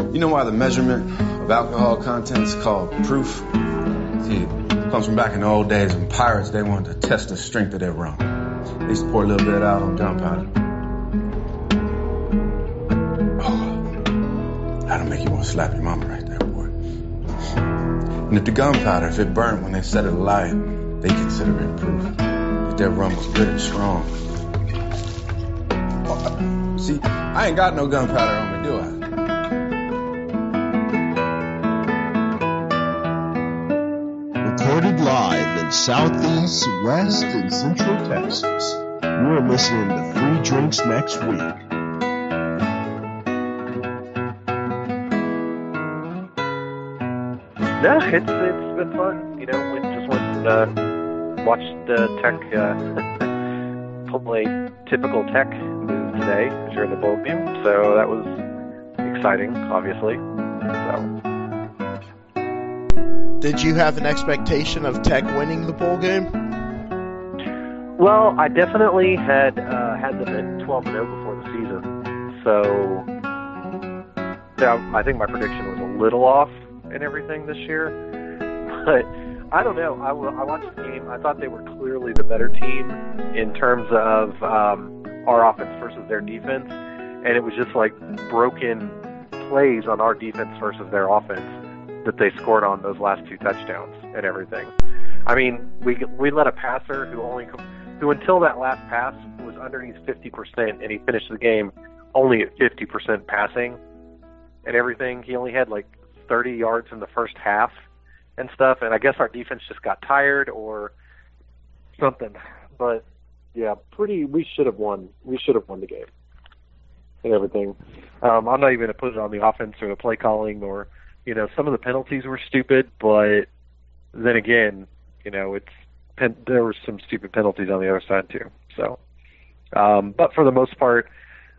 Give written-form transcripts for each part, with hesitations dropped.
You know why the measurement of alcohol content is called proof? See, it comes from back in the old days when pirates, they wanted to test the strength of their rum. They used to pour a little bit out on gunpowder. Oh, that'll make you want to slap your mama right there, boy. And if the gunpowder, if it burnt when they set it alight, they consider it proof that their rum was good and strong. Oh, see, I ain't got no gunpowder on me, do I? Recorded live in Southeast, West, and Central Texas. You're listening to Free Drinks Next Week. No, it's been fun. You know, we just went and watched Tech play typical Tech move today during the bowl game. So that was exciting, obviously. So. Did you have an expectation of Tech winning the bowl game? Well, I definitely had them at 12-0 before the season. So yeah, I think my prediction was a little off and everything this year. But I don't know. I watched the game. I thought they were clearly the better team in terms of our offense versus their defense. And it was just like broken plays on our defense versus their offense that they scored on those last 2 touchdowns and everything. I mean, we let a passer who until that last pass was underneath 50%, and he finished the game only at 50% passing and everything. He only had like 30 yards in the first half and stuff, and I guess our defense just got tired or something. But yeah, we should have won. We should have won the game and everything. I'm not even going to put it on the offense or the play calling or, you know, some of the penalties were stupid, but then again, you know, there were some stupid penalties on the other side too. So, but for the most part,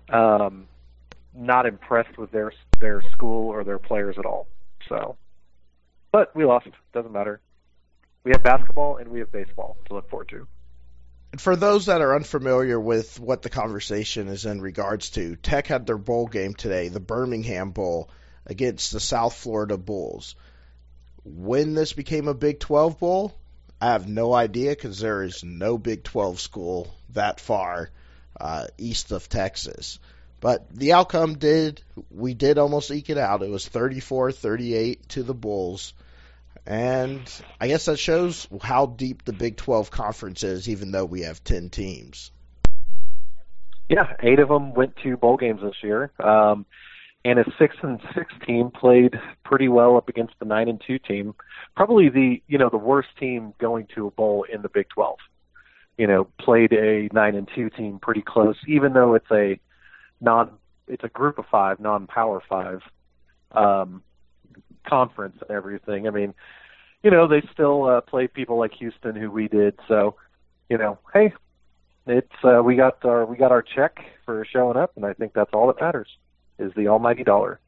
not impressed with their school or their players at all. So, but we lost. Doesn't matter. We have basketball and we have baseball to look forward to. And for those that are unfamiliar with what the conversation is in regards to, Tech had their bowl game today, the Birmingham Bowl, against the South Florida Bulls. When this became a Big 12 Bowl, I have no idea because there is no Big 12 school that far east of Texas. But the outcome we did almost eke it out. It was 34-38 to the Bulls. And I guess that shows how deep the Big 12 conference is, even though we have 10 teams. Yeah, 8 of them went to bowl games this year. And a 6-6 team played pretty well up against the 9-2 team. Probably the worst team going to a bowl in the Big 12. You know, played a 9-2 team pretty close, even though it's a group of 5, non-power 5 conference and everything. I mean, you know, they still play people like Houston, who we did. So, you know, hey, it's we got our check for showing up, and I think that's all that matters. Is the almighty dollar.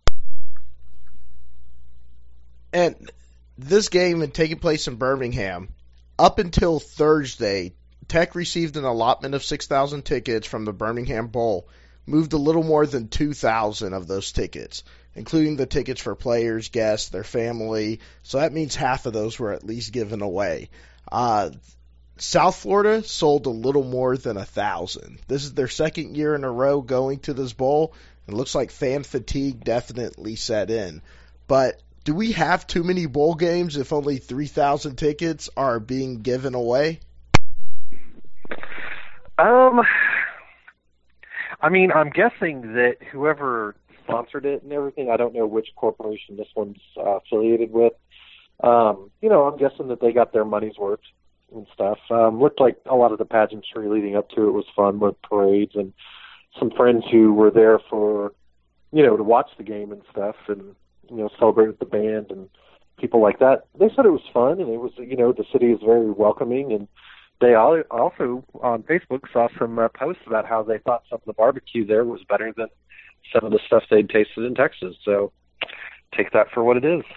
And this game had taken place in Birmingham. Up until Thursday, Tech received an allotment of 6,000 tickets from the Birmingham Bowl, moved a little more than 2,000 of those tickets, including the tickets for players, guests, their family. So that means half of those were at least given away. South Florida sold a little more than 1,000. This is their second year in a row going to this bowl. It looks like fan fatigue definitely set in. But do we have too many bowl games if only 3,000 tickets are being given away? I mean, I'm guessing that whoever sponsored it and everything, I don't know which corporation this one's affiliated with. You know, I'm guessing that they got their money's worth and stuff. Looked like a lot of the pageantry leading up to it was fun with parades and some friends who were there for, you know, to watch the game and stuff and, you know, celebrate with the band and people like that. They said it was fun and it was, you know, the city is very welcoming, and they also on Facebook saw some posts about how they thought some of the barbecue there was better than some of the stuff they'd tasted in Texas. So take that for what it is.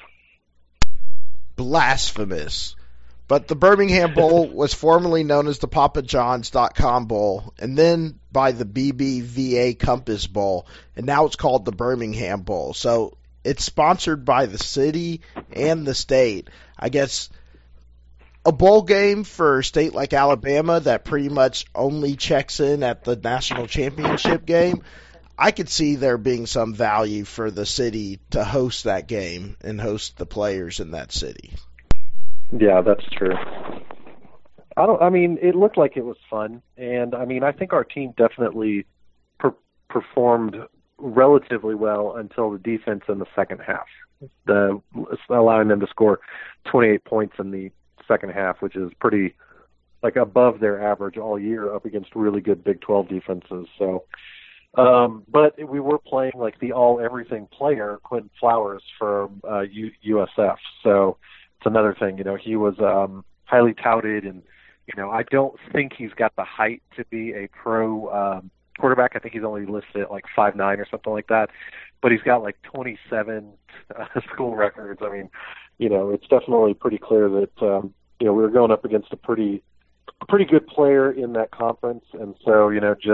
Blasphemous. But the Birmingham Bowl was formerly known as the PapaJohns.com Bowl, and then by the BBVA Compass Bowl, and now it's called the Birmingham Bowl. So it's sponsored by the city and the state. I guess a bowl game for a state like Alabama that pretty much only checks in at the national championship game, I could see there being some value for the city to host that game and host the players in that city. Yeah, that's true. I mean, it looked like it was fun, and I mean, I think our team definitely performed relatively well until the defense in the second half, allowing them to score 28 points in the second half, which is pretty above their average all year up against really good Big 12 defenses. So, but we were playing like the all-everything player, Quentin Flowers from USF. So it's another thing. He was highly touted, and I don't think he's got the height to be a pro quarterback. I think he's only listed at 5'9" or something like that. But he's got 27 school records. I mean, it's definitely pretty clear that we were going up against a pretty good player in that conference, and so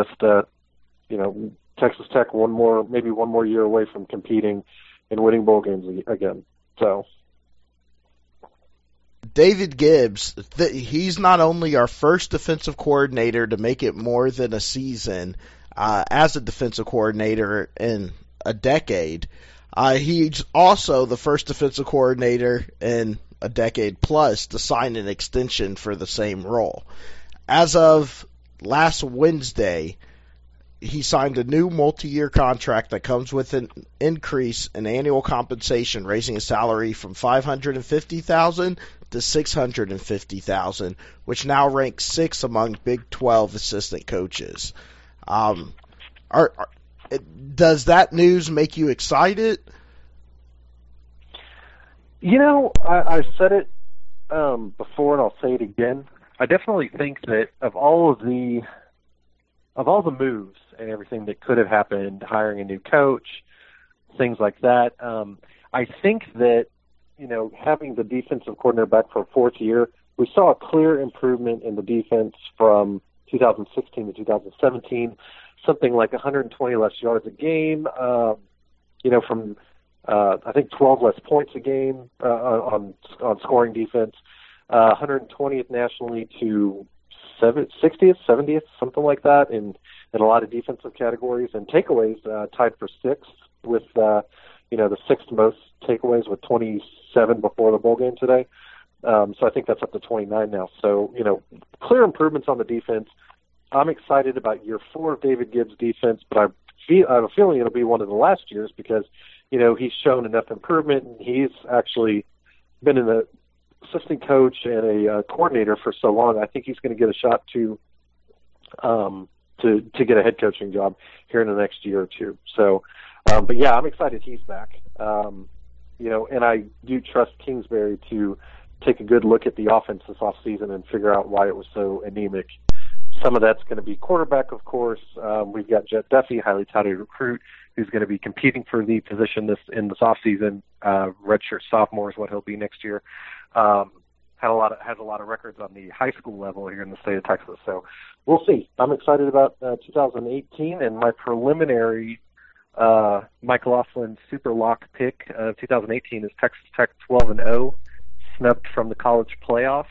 Texas Tech maybe one more year away from competing and winning bowl games again. So David Gibbs, he's not only our first defensive coordinator to make it more than a season as a defensive coordinator in a decade. He's also the first defensive coordinator in a decade plus to sign an extension for the same role. As of last Wednesday, he signed a new multi-year contract that comes with an increase in annual compensation, raising his salary from $550,000 to $650,000, which now ranks sixth among Big 12 assistant coaches. Does that news make you excited? I said it before, and I'll say it again. I definitely think that of all the moves and everything that could have happened, hiring a new coach, things like that, I think that having the defensive coordinator back for a fourth year, we saw a clear improvement in the defense from 2016 to 2017, something like 120 less yards a game, from I think 12 less points a game on scoring defense, 120th nationally to 60th, 70th, something like that in a lot of defensive categories, and takeaways tied for sixth with the sixth most takeaways with 27 before the bowl game today. So I think that's up to 29 now. So, clear improvements on the defense. I'm excited about year 4 of David Gibbs' defense, but I have a feeling it'll be one of the last years because, he's shown enough improvement, and he's actually been an assistant coach and a coordinator for so long. I think he's going to get a shot to get a head coaching job here in the next year or two. So, but yeah, I'm excited he's back. And I do trust Kingsbury to take a good look at the offense this offseason and figure out why it was so anemic. Some of that's going to be quarterback, of course. We've got Jet Duffy, highly touted recruit, who's going to be competing for the position this offseason. Redshirt sophomore is what he'll be next year. Has a lot of records on the high school level here in the state of Texas. So we'll see. I'm excited about 2018, and my preliminary Mike Laughlin super lock pick of 2018 is Texas Tech 12-0, snubbed from the college playoff.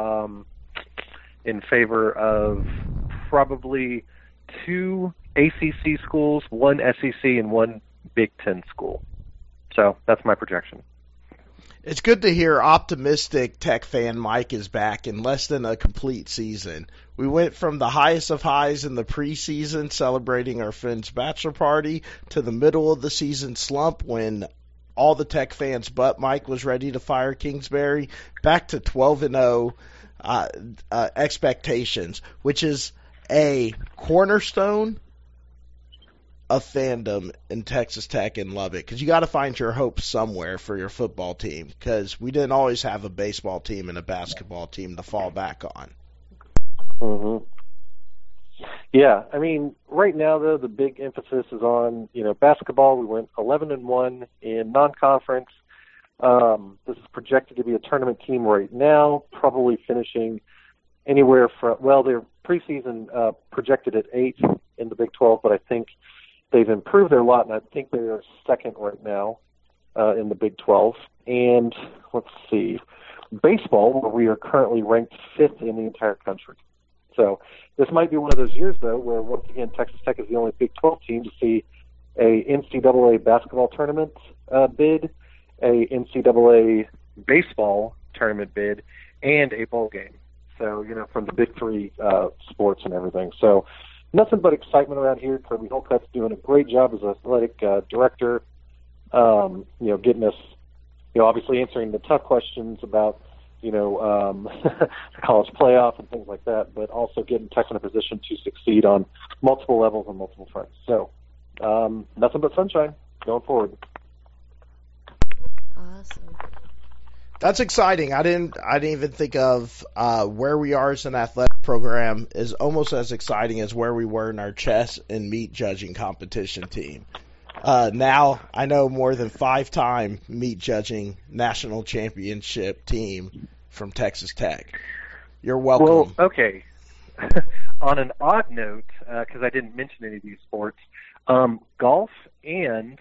In favor of probably 2 ACC schools, 1 SEC, and 1 Big Ten school. So that's my projection. It's good to hear optimistic Tech fan Mike is back in less than a complete season. We went from the highest of highs in the preseason, celebrating our friend's bachelor party, to the middle of the season slump when all the Tech fans but Mike was ready to fire Kingsbury, back to 12-0 expectations, which is a cornerstone of fandom in Texas Tech and Lubbock, because you got to find your hope somewhere for your football team, because we didn't always have a baseball team and a basketball team to fall back on. Mm-hmm. Yeah, I mean, right now though the big emphasis is on basketball. We went 11-1 in non-conference. This is projected to be a tournament team right now, probably finishing anywhere from, their preseason projected at 8th in the Big 12, but I think they've improved their lot, and I think they're second right now. in the Big 12. And let's see, baseball, where we are currently ranked 5th in the entire country. So this might be one of those years, though, where once again Texas Tech is the only Big 12 team to see a NCAA basketball tournament bid, a NCAA baseball tournament bid, and a bowl game. So, from the big three sports and everything. So nothing but excitement around here. Kirby Holcutt's doing a great job as athletic director, getting us, obviously answering the tough questions about, the college playoff and things like that, but also getting Tech in a position to succeed on multiple levels and multiple fronts. So nothing but sunshine going forward. Awesome. That's exciting. I didn't even think of where we are as an athletic program is almost as exciting as where we were in our chess and meat judging competition team. Now I know more than 5-time meat judging national championship team from Texas Tech. You're welcome. Well, okay. On an odd note, because I didn't mention any of these sports, golf and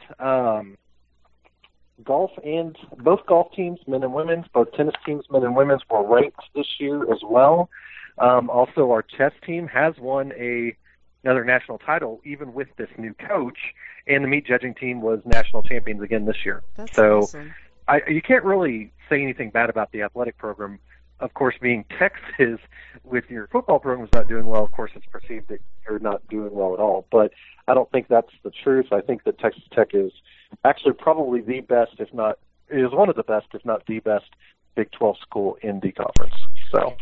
both golf teams, men and women's, both tennis teams, men and women's, were ranked this year as well. Also, our chess team has won another national title, even with this new coach, and the meat judging team was national champions again this year. That's so awesome. You can't really say anything bad about the athletic program. Of course, being Texas, with your football program is not doing well, of course it's perceived that you're not doing well at all. But I don't think that's the truth. I think that Texas Tech is actually probably the best, is one of the best, if not the best, Big 12 school in the conference. So,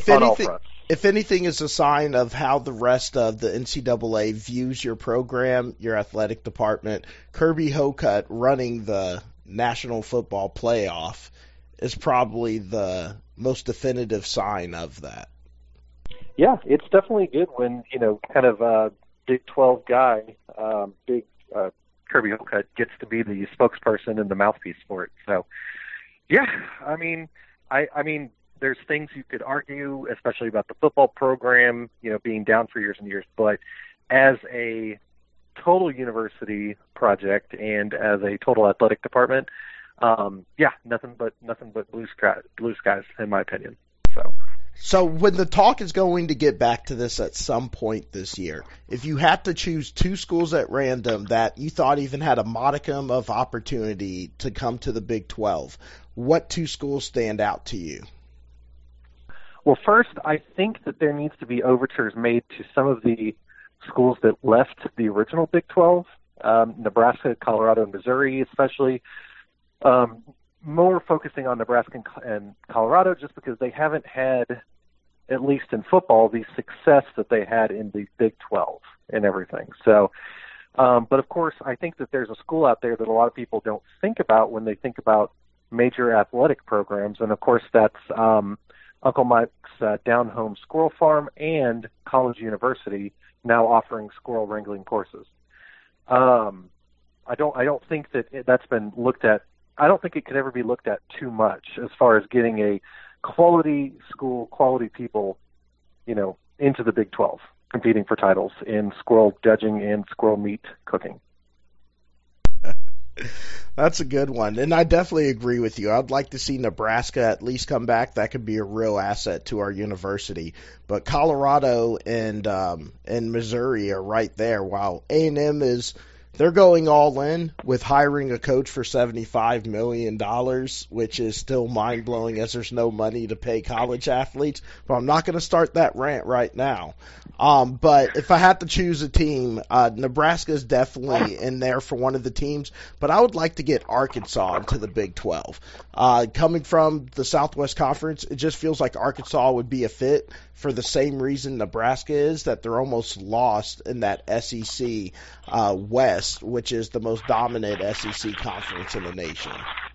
if anything is a sign of how the rest of the NCAA views your program, your athletic department, Kirby Holcutt running the National Football Playoff is probably the most definitive sign of that. Yeah, it's definitely good when, kind of a Big 12 guy, Kirby Holcutt gets to be the spokesperson and the mouthpiece for it. So, yeah, I mean, there's things you could argue, especially about the football program, being down for years and years. But as a total university project and as a total athletic department, nothing but blue skies, in my opinion. So when the talk is going to get back to this at some point this year, if you had to choose 2 schools at random that you thought even had a modicum of opportunity to come to the Big 12, what 2 schools stand out to you? Well, first, I think that there needs to be overtures made to some of the schools that left the original Big 12, Nebraska, Colorado, and Missouri especially. More focusing on Nebraska and Colorado just because they haven't had, at least in football, the success that they had in the Big 12 and everything. So, but of course, I think that there's a school out there that a lot of people don't think about when they think about major athletic programs, and of course that's Uncle Mike's Down Home Squirrel Farm and College University, now offering squirrel wrangling courses. I don't think that that's been looked at. I don't think it could ever be looked at too much as far as getting a quality school, quality people, into the Big 12, competing for titles in squirrel judging and squirrel meat cooking. That's a good one, and I definitely agree with you. I'd like to see Nebraska at least come back. That could be a real asset to our university. But Colorado and Missouri are right there, while A&M they're going all in with hiring a coach for $75 million, which is still mind-blowing as there's no money to pay college athletes. But I'm not going to start that rant right now. But if I had to choose a team, Nebraska is definitely in there for one of the teams. But I would like to get Arkansas into the Big 12. Coming from the Southwest Conference, it just feels like Arkansas would be a fit for the same reason Nebraska is, that they're almost lost in that SEC West, which is the most dominant SEC conference in the nation.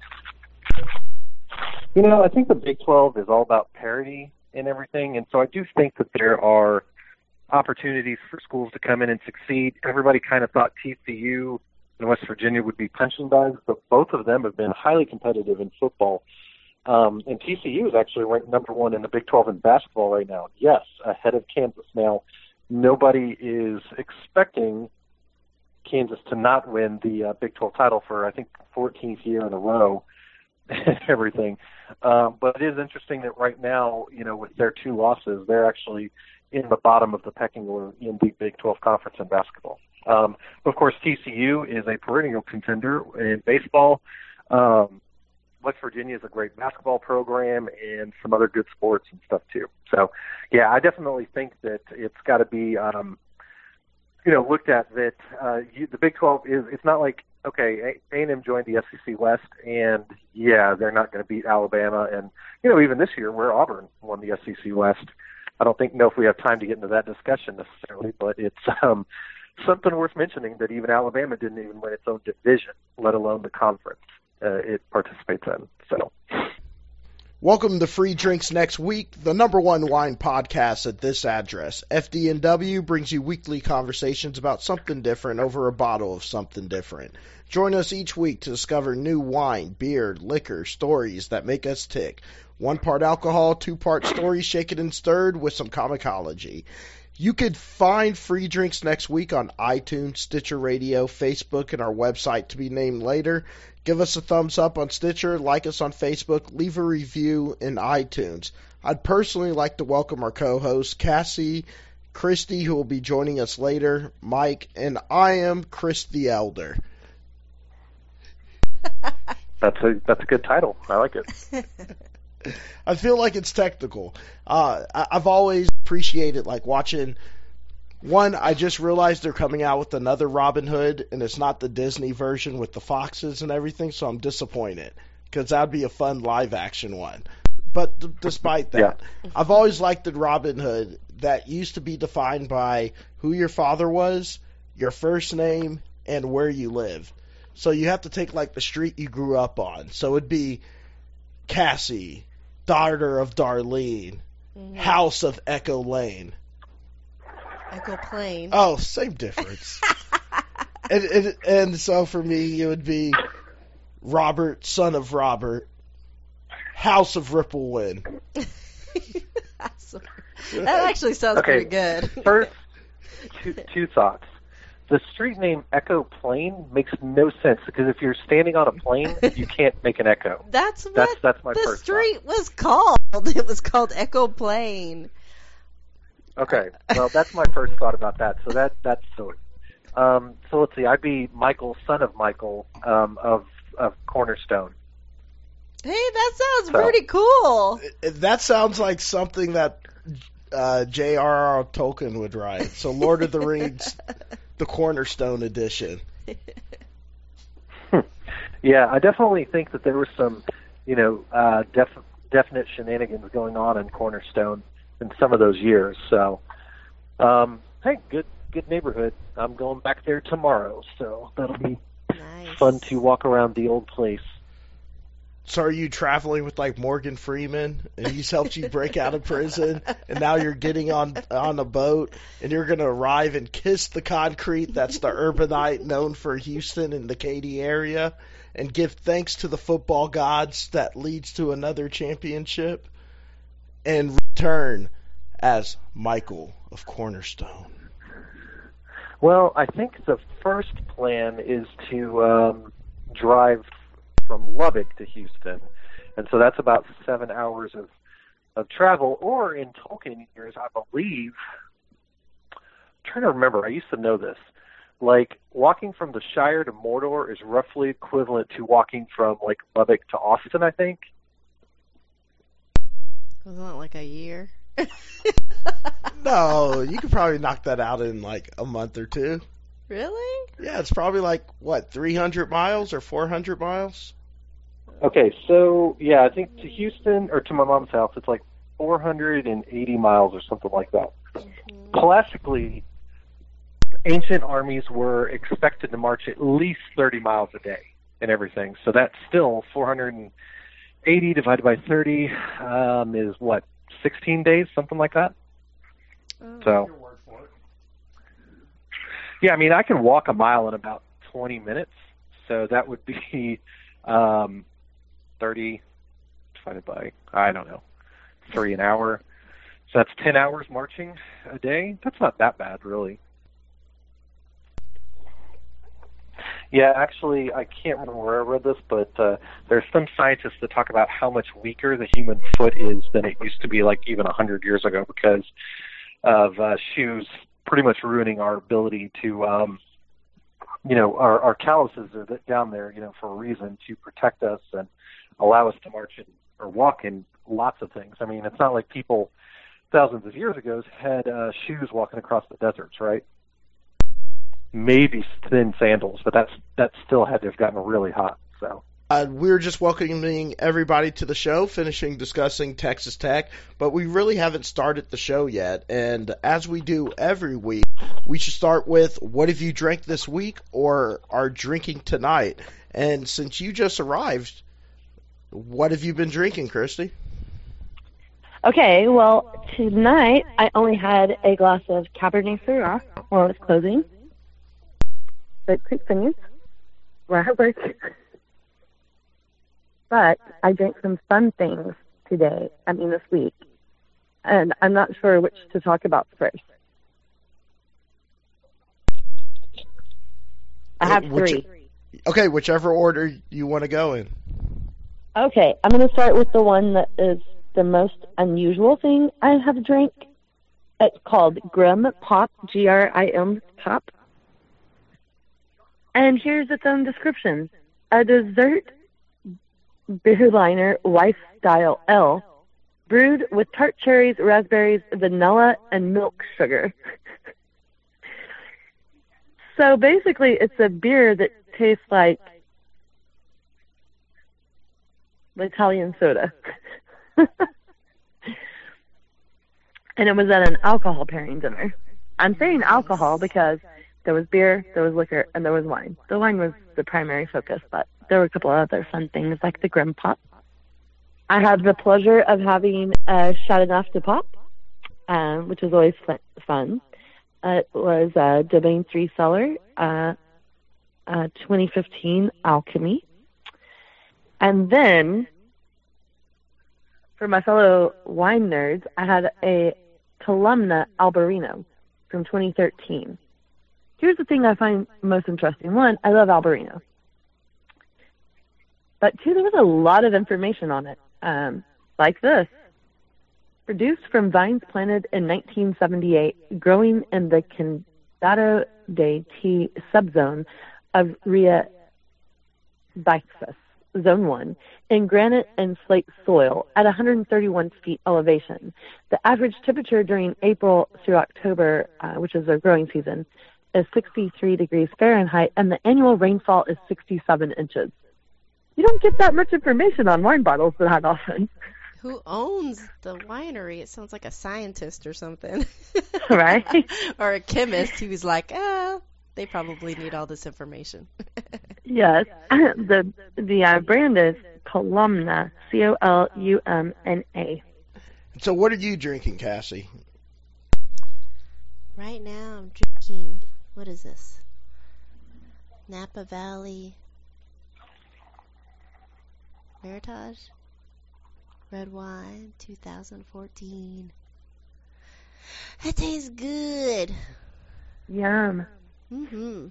I think the Big 12 is all about parity and everything, and so I do think that there are opportunities for schools to come in and succeed. Everybody kind of thought TCU and West Virginia would be punching bags, but both of them have been highly competitive in football. And TCU is actually ranked number 1 in the Big 12 in basketball right now. Yes, ahead of Kansas. Now, nobody is expecting Kansas to not win the Big 12 title for, I think, 14th year in a row and everything. But it is interesting that right now, with their 2 losses, they're actually in the bottom of the pecking order in the Big 12 Conference in basketball. Of course, TCU is a perennial contender in baseball. West Virginia is a great basketball program and some other good sports and stuff too. So, yeah, I definitely think that it's got to be, looked at that the Big 12 it's not like, okay, A&M joined the SEC West, and, yeah, they're not going to beat Alabama. And, even this year where Auburn won the SEC West, I don't know if we have time to get into that discussion necessarily, but it's something worth mentioning that even Alabama didn't even win its own division, let alone the conference it participates in. So, welcome to Free Drinks Next Week, the #1 wine podcast at this address. FDNW brings you weekly conversations about something different over a bottle of something different. Join us each week to discover new wine, beer, liquor, stories that make us tick. 1 part alcohol, 2 part stories shaken and stirred with some comicology. You could find Free Drinks Next Week on iTunes, Stitcher Radio, Facebook, and our website to be named later. Give us a thumbs up on Stitcher, like us on Facebook, leave a review in iTunes. I'd personally like to welcome our co-hosts, Cassie, Christy, who will be joining us later, Mike, and I am Chris the Elder. That's a good title. I like it. I feel like it's technical. I've always appreciated watching. One, I just realized they're coming out with another Robin Hood, and it's not the Disney version with the foxes and everything, so I'm disappointed because that'd be a fun live-action one. But despite that, I've always liked the Robin Hood that used to be defined by who your father was, your first name, and where you lived. So you have to take the street you grew up on. So it'd be Cassie, daughter of Darlene, house of Echo Lane. Echo Plain. Oh, same difference. and so for me, it would be Robert, son of Robert, house of Ripplewind. That actually sounds pretty good. First, two thoughts. The street name Echo Plain makes no sense because if you're standing on a plane, you can't make an echo. That's my the first street thought. was called. It was called Echo Plain. Okay, well, that's my first thought about that. So that's silly. So let's see. I'd be Michael, son of Michael, of Cornerstone. Hey, that sounds pretty cool. That sounds like something that J.R.R. Tolkien would write. So Lord of the Rings, the Cornerstone edition. Yeah, I definitely think that there was some, definite shenanigans going on in Cornerstone in some of those years. So, hey, good neighborhood. I'm going back there tomorrow, so that'll be fun to walk around the old place. So are you traveling with Morgan Freeman, and he's helped you break out of prison, and now you're getting on a boat, and you're going to arrive and kiss the concrete that's the urbanite known for Houston and the Katy area, and give thanks to the football gods that leads to another championship, and return as Michael of Cornerstone? Well, I think the first plan is to drive from Lubbock to Houston, and so that's about 7 hours of travel, or in Tolkien years, I believe, I'm trying to remember, I used to know this, walking from the Shire to Mordor is roughly equivalent to walking from, Lubbock to Austin, I think. Wasn't it a year? No, you could probably knock that out in a month or two. Really? Yeah, it's probably 300 miles or 400 miles? Okay, so, yeah, I think to Houston, or to my mom's house, it's 480 miles or something like that. Mm-hmm. Classically, ancient armies were expected to march at least 30 miles a day and everything. So that's still 480 divided by 30 is, 16 days, something like that? So, yeah, I mean, I can walk a mile in about 20 minutes, so that would be 30 divided by, 3 an hour. So that's 10 hours marching a day. That's not that bad, really. Yeah, actually, I can't remember where I read this, but there's some scientists that talk about how much weaker the human foot is than it used to be, like even 100 years ago, because of shoes pretty much ruining our ability to, our calluses are down there, for a reason, to protect us and allow us to march in, or walk in lots of things. I mean, it's not like people thousands of years ago had shoes walking across the deserts, right? Maybe thin sandals, but that still had to have gotten really hot. So we're just welcoming everybody to the show, finishing discussing Texas Tech, but we really haven't started the show yet. And as we do every week, we should start with what have you drank this week or are drinking tonight. And since you just arrived, what have you been drinking, Christy? Okay, well, tonight I only had a glass of Cabernet Sauvignon while I was closing. But quick fingers, where I work. But I drank some fun things this week. And I'm not sure which to talk about first. I have three. Okay, whichever order you want to go in. Okay, I'm going to start with the one that is the most unusual thing I have drank. It's called Grim Pop, Grim Pop. And here's its own description. A dessert beer liner lifestyle L, brewed with tart cherries, raspberries, vanilla, and milk sugar. So basically, it's a beer that tastes like Italian soda. And it was at an alcohol pairing dinner. I'm saying alcohol because there was beer, there was liquor, and there was wine. The wine was the primary focus, but there were a couple of other fun things like the Grim Pop. I had the pleasure of having a Chateauneuf de Pop, which is always fun. It was a Domaine 3 Cellar, 2015 Alchemy. And then, for my fellow wine nerds, I had a Columna Albarino from 2013. Here's the thing I find most interesting. One, I love Albarino. But two, there was a lot of information on it. Like this. Produced from vines planted in 1978, growing in the Condado de Tea subzone of Ria Bixus, Zone 1, in granite and slate soil at 131 feet elevation. The average temperature during April through October, which is their growing season, is 63 degrees Fahrenheit, and the annual rainfall is 67 inches. You don't get that much information on wine bottles that often. Who owns the winery? It sounds like a scientist or something. Right? Or a chemist who's like, they probably need all this information. Yes. The brand is Columna, Columna. So what are you drinking, Cassie? Right now I'm drinking, what is this? Napa Valley Meritage red wine 2014. That tastes good. Yum. Mm-hmm.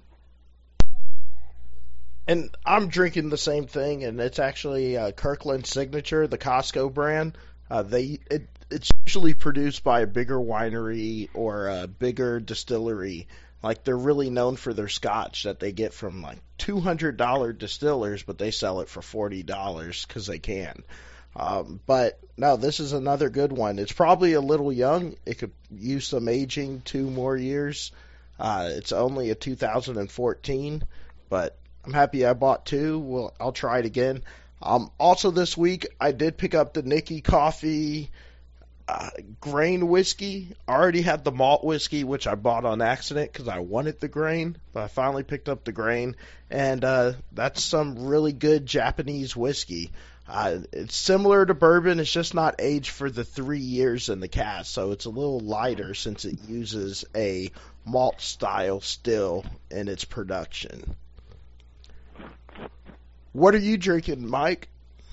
And I'm drinking the same thing, and it's actually Kirkland Signature, the Costco brand. It's usually produced by a bigger winery or a bigger distillery. Like, they're really known for their scotch that they get from like $200 distillers, but they sell it for $40 because they can. But no, this is another good one. It's probably a little young. It could use some aging, 2 more years. It's only a 2014, but I'm happy I bought 2. I'll try it again. Also this week, I did pick up the Nikki Coffee grain whiskey. I already had the malt whiskey, which I bought on accident because I wanted the grain, but I finally picked up the grain, and that's some really good Japanese whiskey. It's similar to bourbon. It's just not aged for the 3 years in the cask, so it's a little lighter since it uses a malt style still in its production. What are you drinking, Mike?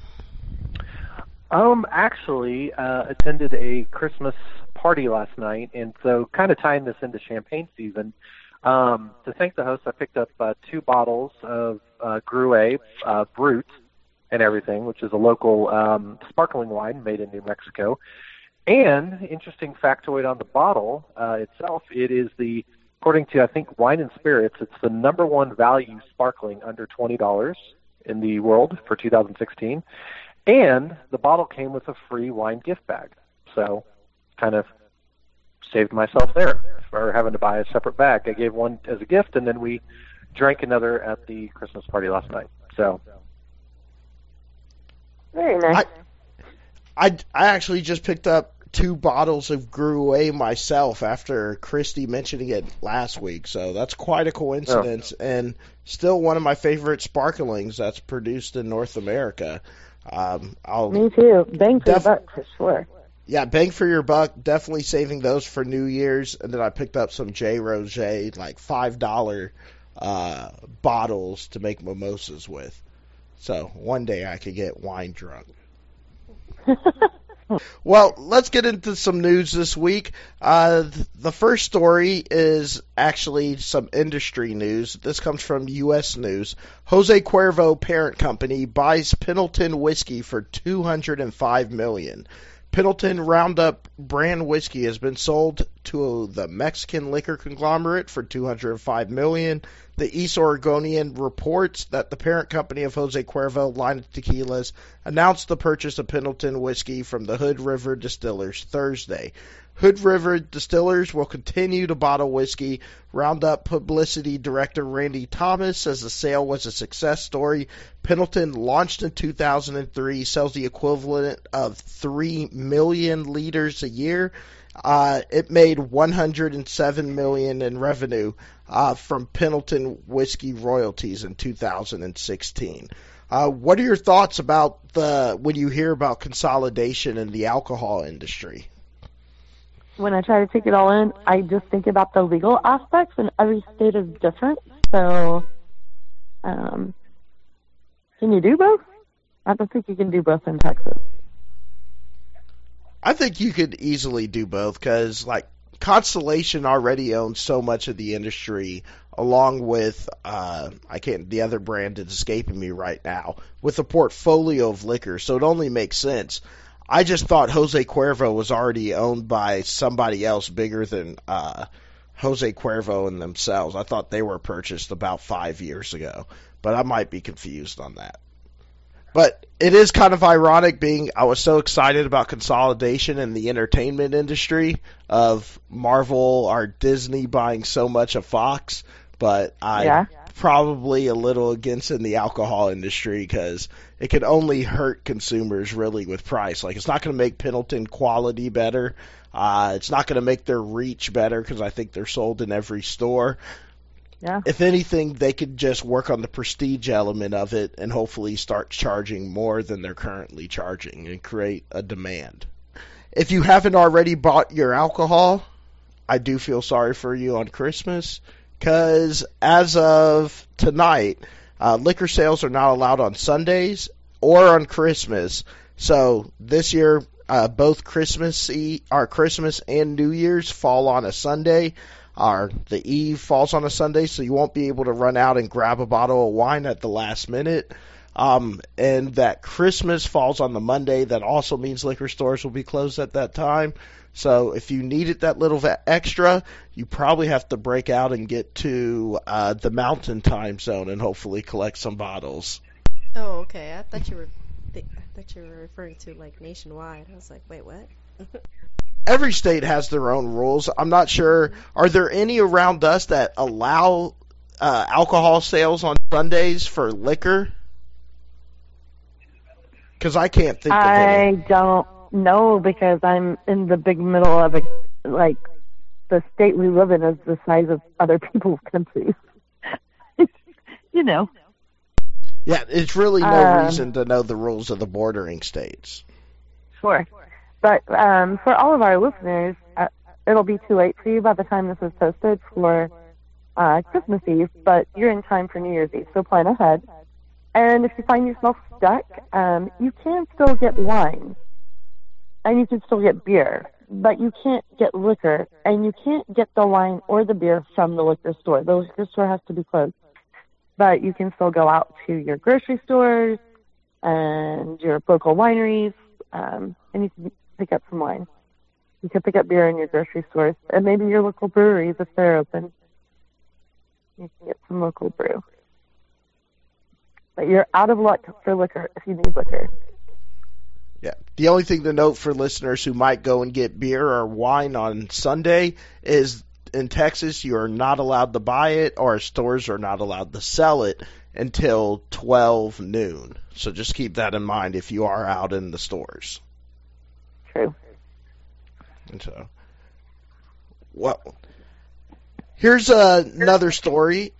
Actually, attended a Christmas party last night, and so kind of tying this into champagne season, To thank the host, I picked up 2 bottles of Gruet Brut and everything, which is a local sparkling wine made in New Mexico. And interesting factoid on the bottle itself, it is according to, I think, Wine and Spirits, it's the #1 value sparkling under $20 in the world for 2016. And the bottle came with a free wine gift bag. So kind of saved myself there for having to buy a separate bag. I gave one as a gift, and then we drank another at the Christmas party last night. So Very nice. I actually just picked up 2 bottles of Gruet myself after Christy mentioning it last week, so that's quite a coincidence, and still one of my favorite sparklings that's produced in North America. Me too. Bang for your buck, for sure. Yeah, bang for your buck. Definitely saving those for New Year's, and then I picked up some J. Roget, like $5 bottles to make mimosas with. So one day I could get wine drunk. Well, let's get into some news this week. The first story is actually some industry news. This comes from U.S. News. Jose Cuervo parent company buys Pendleton whiskey for $205 million. Pendleton Roundup brand whiskey has been sold to the Mexican liquor conglomerate for $205 million. The East Oregonian reports that the parent company of Jose Cuervo line of tequilas announced the purchase of Pendleton whiskey from the Hood River Distillers Thursday. Hood River Distillers will continue to bottle whiskey. Roundup publicity director Randy Thomas says the sale was a success story. Pendleton, launched in 2003, sells the equivalent of 3 million liters a year. It made $107 million in revenue from Pendleton whiskey royalties in 2016. What are your thoughts about when you hear about consolidation in the alcohol industry? When I try to take it all in, I just think about the legal aspects, and every state is different. So, can you do both? I don't think you can do both in Texas. I think you could easily do both because, like, Constellation already owns so much of the industry, along with the other brand is escaping me right now, with a portfolio of liquor. So it only makes sense. I just thought Jose Cuervo was already owned by somebody else bigger than Jose Cuervo and themselves. I thought they were purchased about 5 years ago, but I might be confused on that. But it is kind of ironic I was so excited about consolidation in the entertainment industry of Marvel or Disney buying so much of Fox, but probably a little against in the alcohol industry because it can only hurt consumers really with price. Like, it's not going to make Pendleton quality better. It's not going to make their reach better because I think they're sold in every store. Yeah. If anything, they could just work on the prestige element of it and hopefully start charging more than they're currently charging and create a demand. If you haven't already bought your alcohol, I do feel sorry for you on Christmas because as of tonight, liquor sales are not allowed on Sundays or on Christmas. So this year, both Christmas and New Year's fall on a Sunday. The Eve falls on a Sunday, so you won't be able to run out and grab a bottle of wine at the last minute. And that Christmas falls on the Monday. That also means liquor stores will be closed at that time. So if you needed that little extra, you probably have to break out and get to the Mountain Time Zone and hopefully collect some bottles. Oh, okay. I thought you were referring to like nationwide. I was like, wait, what? Every state has their own rules. I'm not sure. Are there any around us that allow alcohol sales on Sundays for liquor? Because I can't think of any. I don't know because I'm in the big middle of the state we live in is the size of other people's countries. You know. Yeah, it's really no reason to know the rules of the bordering states. Sure. But for all of our listeners, it'll be too late for you by the time this is posted for Christmas Eve, but you're in time for New Year's Eve, so plan ahead. And if you find yourself stuck, you can still get wine, and you can still get beer. but you can't get liquor, and you can't get the wine or the beer from the liquor store. The liquor store has to be closed. But you can still go out to your grocery stores and your local wineries, and you can pick up some wine. You can pick up beer in your grocery stores, and maybe your local breweries if they're open. You can get some local brew. But you're out of luck for liquor if you need liquor. Yeah. The only thing to note for listeners who might go and get beer or wine on Sunday is in Texas you are not allowed to buy it, or stores are not allowed to sell it until 12 noon. So just keep that in mind if you are out in the stores. True. And so, well, here's another story.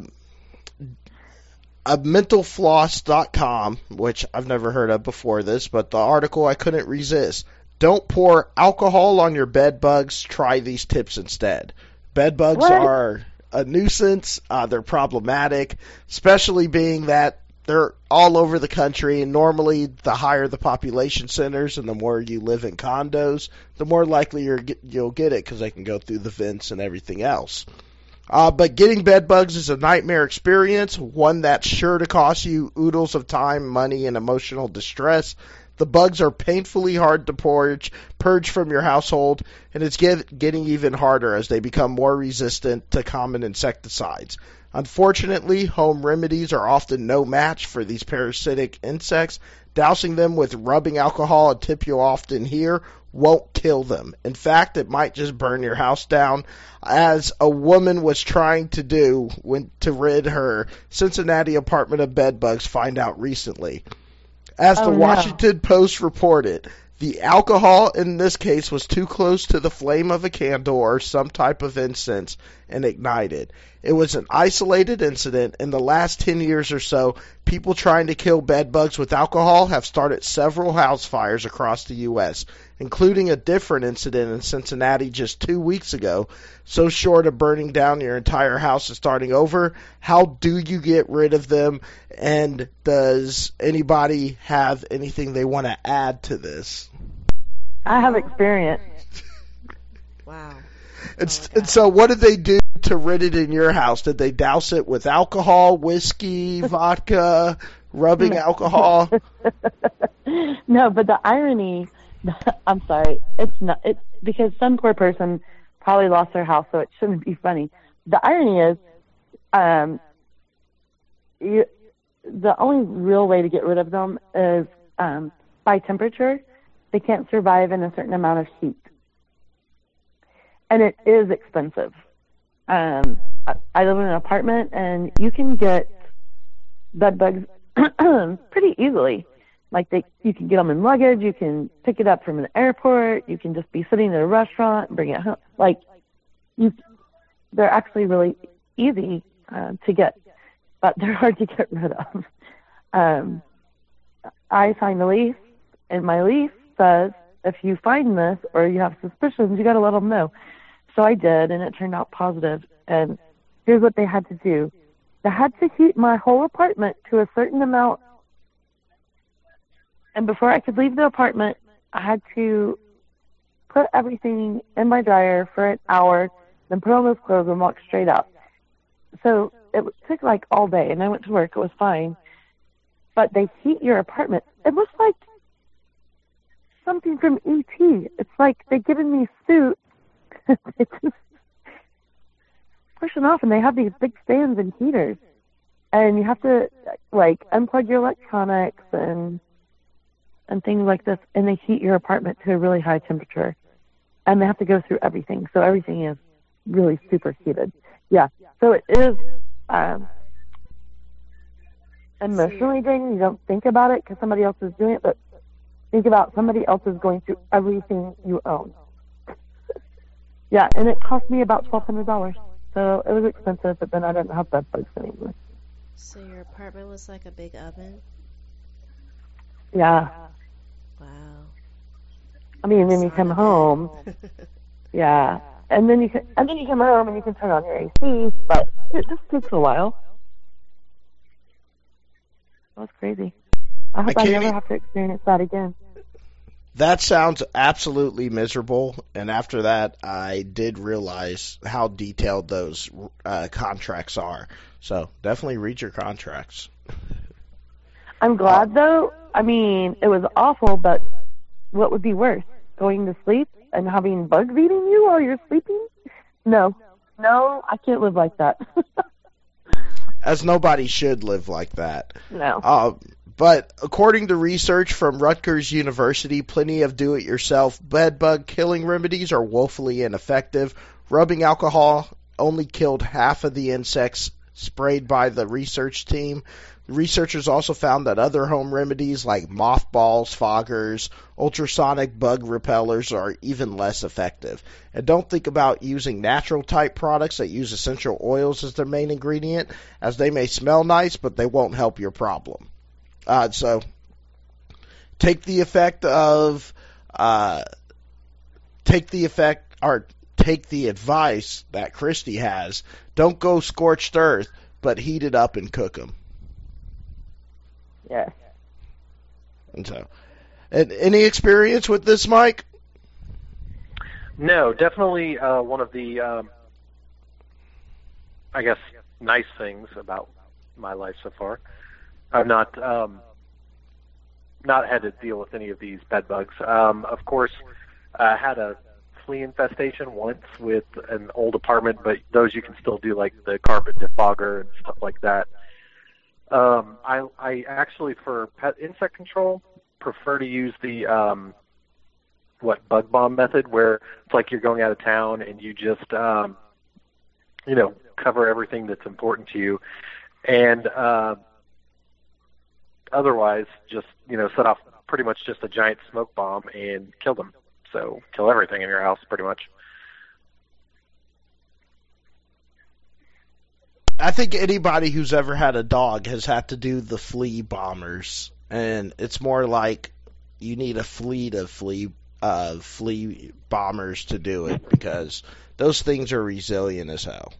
Mentalfloss.com, which I've never heard of before this, but the article I couldn't resist. Don't pour alcohol on your bed bugs. Try these tips instead. Bed bugs are a nuisance. They're problematic, especially being that they're all over the country, and normally the higher the population centers and the more you live in condos, the more likely you'll get it because they can go through the vents and everything else. But getting bed bugs is a nightmare experience, one that's sure to cost you oodles of time, money, and emotional distress. The bugs are painfully hard to purge from your household, and it's getting even harder as they become more resistant to common insecticides. Unfortunately, home remedies are often no match for these parasitic insects. Dousing them with rubbing alcohol, a tip you'll often hear, won't kill them. In fact, it might just burn your house down, as a woman was trying to do to rid her Cincinnati apartment of bed bugs find out recently. As the Washington Post reported, the alcohol in this case was too close to the flame of a candle or some type of incense and ignited. It was an isolated incident. In the last 10 years or so, people trying to kill bed bugs with alcohol have started several house fires across the U.S., including a different incident in Cincinnati just 2 weeks ago. So short of burning down your entire house and starting over, how do you get rid of them? And does anybody have anything they want to add to this? I have experience. Wow. And so what did they do to rid it in your house? Did they douse it with alcohol, whiskey, vodka, rubbing alcohol? No, but the irony, I'm sorry, it's not, it's because some poor person probably lost their house, so it shouldn't be funny. The irony is, the only real way to get rid of them is by temperature. They can't survive in a certain amount of heat. And it is expensive. I live in an apartment, and you can get bed bugs pretty easily. Like you can get them in luggage. You can pick it up from an airport. You can just be sitting at a restaurant and bring it home. They're actually really easy to get, but they're hard to get rid of. I signed a lease, and my lease says if you find this or you have suspicions, you got to let them know. So I did, and it turned out positive. And here's what they had to do. They had to heat my whole apartment to a certain amount. And before I could leave the apartment, I had to put everything in my dryer for an hour, then put on those clothes and walk straight out. So it took like all day, and I went to work. It was fine. But they heat your apartment. It looks like something from E.T. It's like they've given me suit. It's just pushing off, and they have these big fans and heaters, and you have to unplug your electronics and things like this, and they heat your apartment to a really high temperature, and they have to go through everything, so everything is really super heated. Yeah, so it is emotionally draining. You don't think about it because somebody else is doing it, but think about somebody else is going through everything you own. Yeah, and it cost me about $1,200. So it was expensive, but then I didn't have bed bugs anymore. So your apartment was like a big oven? Yeah. Wow. I mean, then you come home. Yeah. And then you come home and you can turn on your AC, but it just takes a while. That was crazy. I hope I never have to experience that again. That sounds absolutely miserable, and after that, I did realize how detailed those contracts are. So definitely read your contracts. I'm glad, though. I mean, it was awful, but what would be worse? Going to sleep and having bugs eating you while you're sleeping? No, I can't live like that. As nobody should live like that. No. But according to research from Rutgers University, plenty of do-it-yourself bedbug killing remedies are woefully ineffective. Rubbing alcohol only killed half of the insects sprayed by the research team. Researchers also found that other home remedies like mothballs, foggers, ultrasonic bug repellers are even less effective. And don't think about using natural type products that use essential oils as their main ingredient, as they may smell nice, but they won't help your problem. So take the advice that Christy has. Don't go scorched earth, but heat it up and cook them. Yes. And so, any experience with this, Mike? No, definitely one of the, I guess, nice things about my life so far. I've not had to deal with any of these bed bugs. Of course, I had a flea infestation once with an old apartment, but those you can still do, like the carpet defogger and stuff like that. I actually, for pet insect control, prefer to use the bug bomb method, where it's like you're going out of town and you just cover everything that's important to you, and otherwise just set off pretty much just a giant smoke bomb and kill them. So kill everything in your house pretty much. I think anybody who's ever had a dog has had to do the flea bombers, and it's more like you need a fleet of flea bombers to do it, because those things are resilient as hell.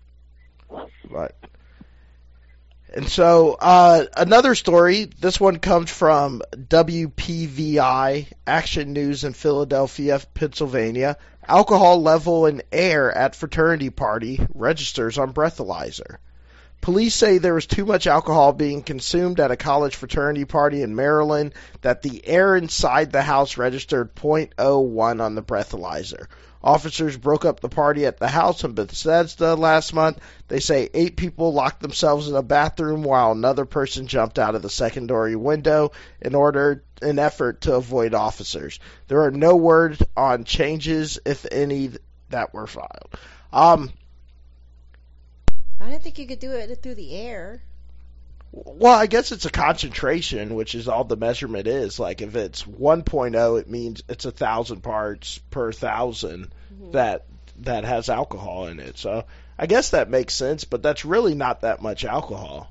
And so another story, this one comes from WPVI, Action News in Philadelphia, Pennsylvania. Alcohol level in air at fraternity party registers on breathalyzer. Police say there was too much alcohol being consumed at a college fraternity party in Maryland that the air inside the house registered .01 on the breathalyzer. Officers broke up the party at the house in Bethesda last month. They say 8 people locked themselves in a bathroom while another person jumped out of the secondary window in effort to avoid officers. There are no word on changes, if any, that were filed. I didn't think you could do it through the air. Well, I guess it's a concentration, which is all the measurement is. Like, if it's 1.0, it means it's 1,000 parts per thousand that has alcohol in it. So I guess that makes sense, but that's really not that much alcohol.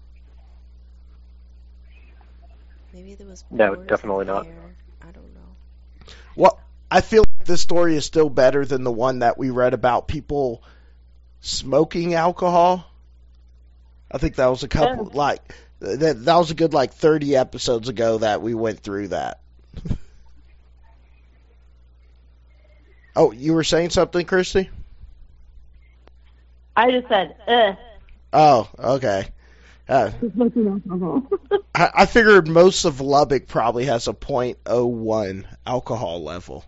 Maybe there was No, definitely not. I don't know. Well, I feel like this story is still better than the one that we read about people smoking alcohol. I think that was a couple, that was a good 30 episodes ago that we went through that. Oh, you were saying something, Christy? I just said, Oh, okay. I figured most of Lubbock probably has a .01 alcohol level.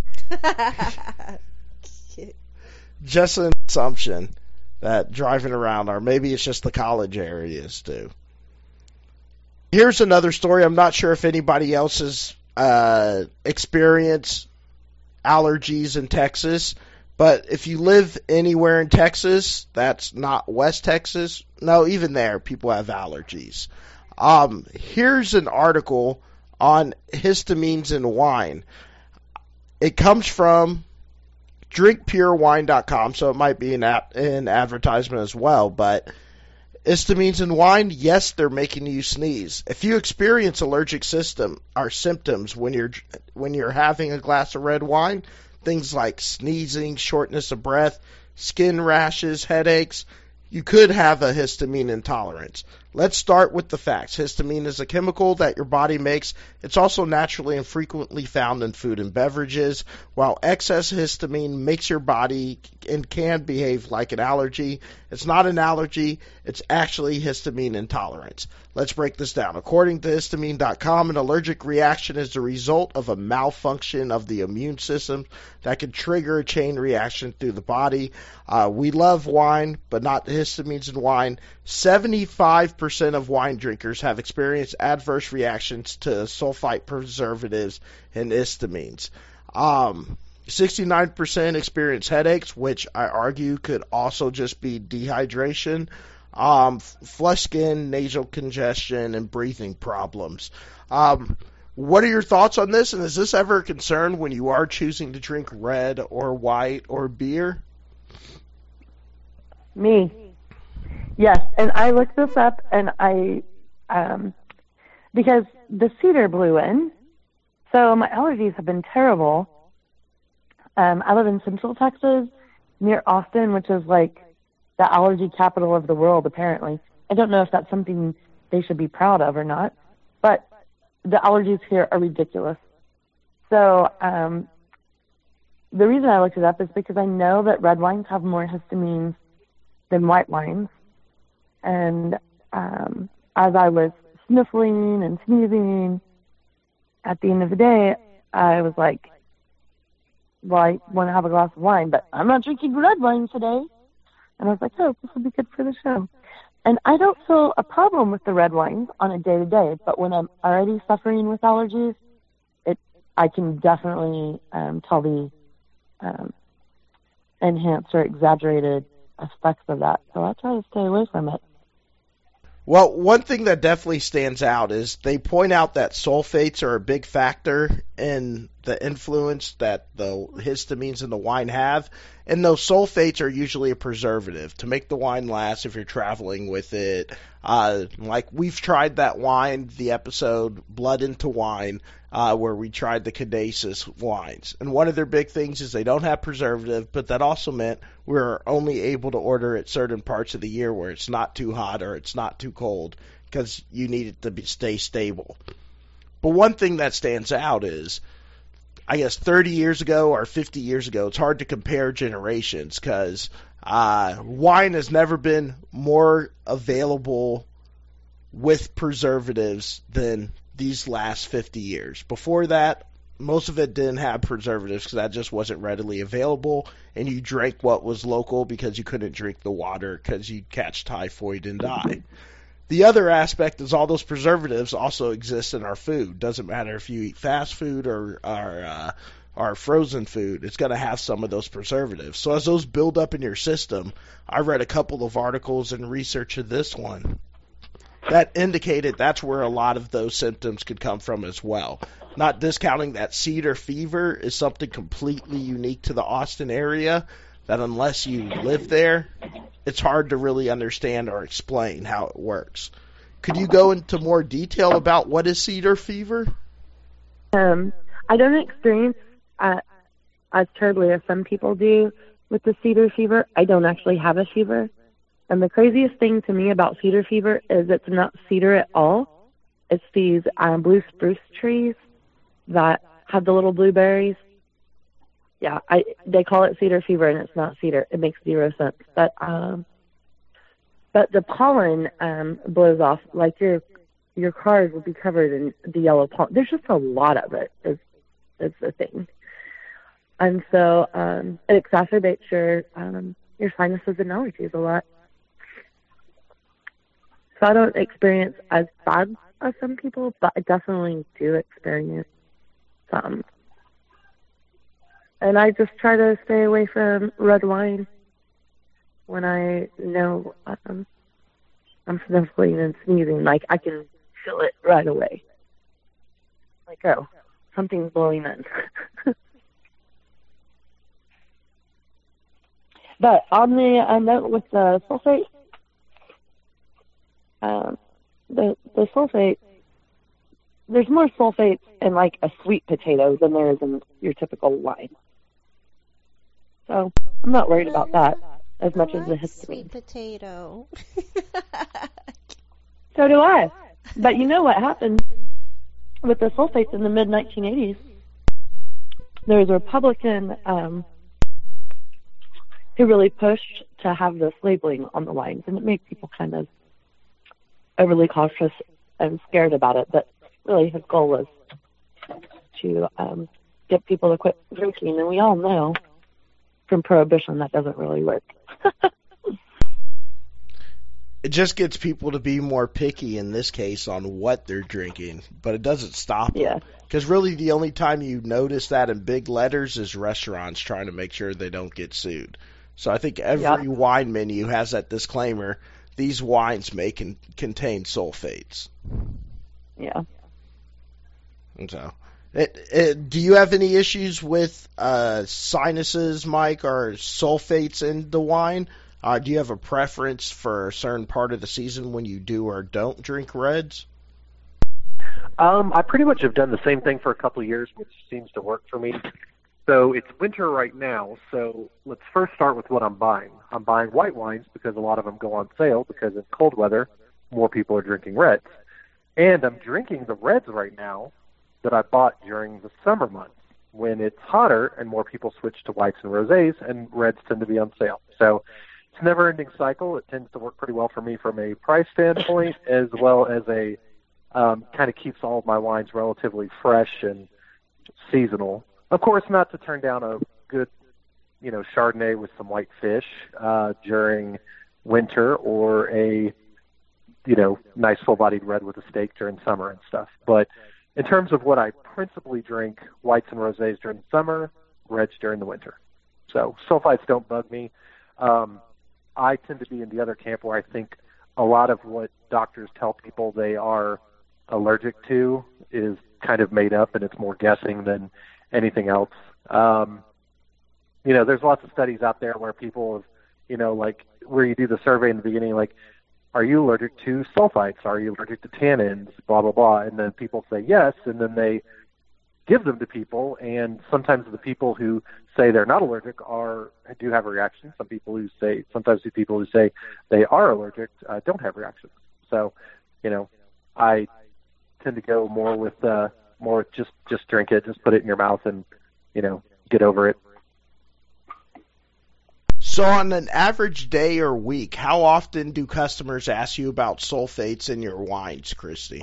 Just an assumption that driving around, or maybe it's just the college areas too. Here's another story. I'm not sure if anybody else has experienced allergies in Texas, but if you live anywhere in Texas that's not West Texas, no, even there, people have allergies. Here's an article on histamines in wine. It comes from drinkpurewine.com, so it might be an advertisement as well, but histamines in wine, yes, they're making you sneeze. If you experience allergic symptoms when you're having a glass of red wine, things like sneezing, shortness of breath, skin rashes, headaches, you could have a histamine intolerance. Let's start with the facts. Histamine is a chemical that your body makes. It's also naturally and frequently found in food and beverages. While excess histamine makes your body and can behave like an allergy, it's not an allergy. It's actually histamine intolerance. Let's break this down. According to histamine.com, an allergic reaction is the result of a malfunction of the immune system that can trigger a chain reaction through the body. We love wine, but not histamines in wine. 75% of wine drinkers have experienced adverse reactions to sulfite preservatives and histamines. 69% experience headaches, which I argue could also just be dehydration, flushed skin, nasal congestion, and breathing problems. What are your thoughts on this, and is this ever a concern when you are choosing to drink red or white or beer? Me. Yes, and I looked this up, and because the cedar blew in, so my allergies have been terrible. I live in Central Texas, near Austin, which is like the allergy capital of the world, apparently. I don't know if that's something they should be proud of or not, but the allergies here are ridiculous. So the reason I looked it up is because I know that red wines have more histamines than white wines. And as I was sniffling and sneezing, at the end of the day, I was like, well, I want to have a glass of wine, but I'm not drinking red wine today. And I was like, oh, this will be good for the show. And I don't feel a problem with the red wines on a day-to-day, but when I'm already suffering with allergies, I can definitely tell the enhanced or exaggerated effects of that. So I try to stay away from it. Well, one thing that definitely stands out is they point out that sulfates are a big factor in the influence that the histamines in the wine have, and those sulfates are usually a preservative to make the wine last if you're traveling with it. Like we've tried that wine, the episode Blood into Wine, where we tried the Caduceus wines. And one of their big things is they don't have preservative, but that also meant we're only able to order at certain parts of the year where it's not too hot or it's not too cold because you need it to stay stable. But one thing that stands out is, I guess 30 years ago or 50 years ago, it's hard to compare generations because wine has never been more available with preservatives than these last 50 years. Before that, most of it didn't have preservatives because that just wasn't readily available, and you drank what was local because you couldn't drink the water because you'd catch typhoid and die. The other aspect is all those preservatives also exist in our food. Doesn't matter if you eat fast food or our frozen food, it's going to have some of those preservatives. So as those build up in your system, I read a couple of articles and research of this one that indicated that's where a lot of those symptoms could come from as well. Not discounting that cedar fever is something completely unique to the Austin area, that unless you live there, it's hard to really understand or explain how it works. Could you go into more detail about what is cedar fever? I don't experience as terribly as some people do with the cedar fever. I don't actually have a fever. And the craziest thing to me about cedar fever is it's not cedar at all. It's these blue spruce trees that have the little blueberries. Yeah, they call it cedar fever, and it's not cedar. It makes zero sense. But the pollen blows off. Like your cars will be covered in the yellow pollen. There's just a lot of it. Is the thing, and so it exacerbates your sinuses and allergies a lot. So I don't experience as bad as some people, but I definitely do experience some. And I just try to stay away from red wine when I know I'm sniffling and sneezing. Like, I can feel it right away. Like, oh, something's blowing in. But on the note with the sulfate, the sulfate, there's more sulfate in like a sweet potato than there is in your typical wine. So I'm not worried about that as much as the histamine. Sweet potato. So do I. But you know what happened with the sulfates in the mid-1980s? There was a Republican who really pushed to have this labeling on the wines, and it made people kind of overly cautious and scared about it. But really, his goal was to get people to quit drinking, and we all know from Prohibition that doesn't really work. It just gets people to be more picky in this case on what they're drinking, but it doesn't stop them. Yeah. Because really the only time you notice that in big letters is restaurants trying to make sure they don't get sued. So I think every wine menu has that disclaimer, these wines may contain sulfates. Yeah. And so, do you have any issues with sinuses, Mike, or sulfates in the wine? Do you have a preference for a certain part of the season when you do or don't drink reds? I pretty much have done the same thing for a couple of years, which seems to work for me. So it's winter right now, so let's first start with what I'm buying. I'm buying white wines because a lot of them go on sale because in cold weather, more people are drinking reds. And I'm drinking the reds right now that I bought during the summer months when it's hotter and more people switch to whites and rosés, and reds tend to be on sale. So it's a never-ending cycle. It tends to work pretty well for me from a price standpoint, as well as a kind of keeps all of my wines relatively fresh and seasonal. Of course, not to turn down a good, Chardonnay with some white fish during winter, or a, nice full-bodied red with a steak during summer and stuff. But in terms of what I principally drink, whites and rosés during the summer, reds during the winter. So sulfites don't bug me. I tend to be in the other camp where I think a lot of what doctors tell people they are allergic to is kind of made up, and it's more guessing than anything else. There's lots of studies out there where people have, like where you do the survey in the beginning, like, are you allergic to sulfites? Are you allergic to tannins? Blah, blah, blah. And then people say yes, and then they give them to people, and sometimes the people who say they're not allergic do have a reaction. Sometimes the people who say they are allergic don't have reactions. So, I tend to go more with just drink it, just put it in your mouth, and get over it. So on an average day or week, how often do customers ask you about sulfates in your wines, Christy?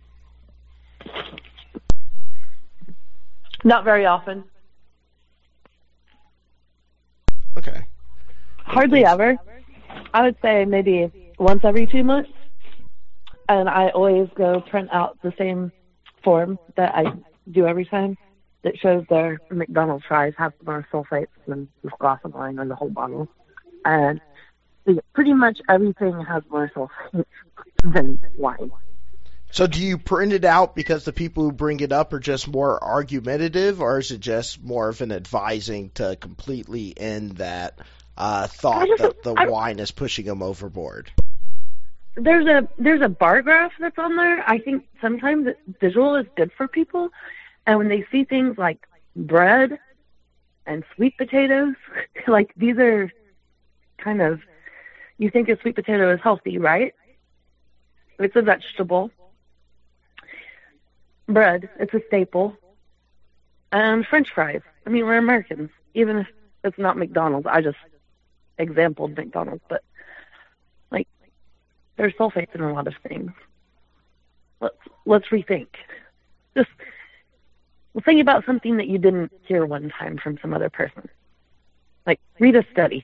Not very often. Okay. Hardly ever. I would say maybe once every 2 months. And I always go print out the same form that I do every time that shows their McDonald's fries have more sulfates than this glass of wine or the whole bottle. And pretty much everything has more sulfates than wine. So do you print it out because the people who bring it up are just more argumentative, or is it just more of an advising to completely end that thought that the wine is pushing them overboard? There's a bar graph that's on there. I think sometimes visual is good for people, and when they see things like bread and sweet potatoes, like these are kind of, you think a sweet potato is healthy, right? It's a vegetable. Bread, it's a staple. And French fries. I mean, we're Americans. Even if it's not McDonald's, I just exampled McDonald's, but like there's sulfates in a lot of things. Let's rethink. Just think about something that you didn't hear one time from some other person. Like read a study.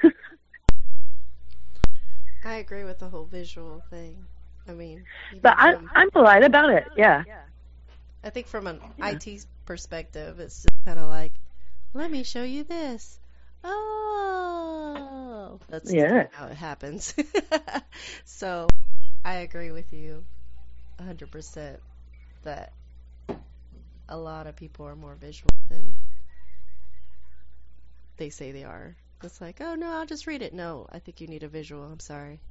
I agree with the whole visual thing. I mean, but I'm polite about it. Yeah. I think from an IT perspective, it's just kind of like, let me show you this. Oh, that's how it happens. So I agree with you 100% that a lot of people are more visual than they say they are. It's like, oh, no, I'll just read it. No, I think you need a visual. I'm sorry.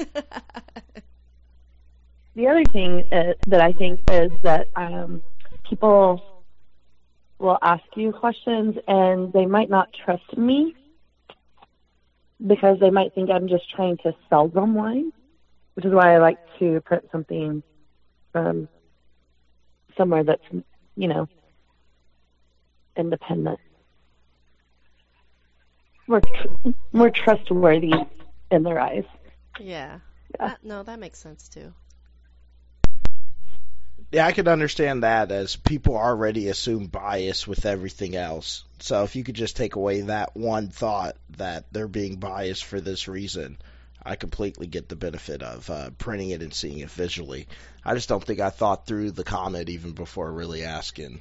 The other thing that I think is that people will ask you questions and they might not trust me because they might think I'm just trying to sell them wine. which is why I like to print something from somewhere that's, independent, more trustworthy in their eyes. Yeah. Yeah. That makes sense too. Yeah, I can understand that, as people already assume bias with everything else. So if you could just take away that one thought that they're being biased for this reason, I completely get the benefit of printing it and seeing it visually. I just don't think I thought through the comment even before really asking.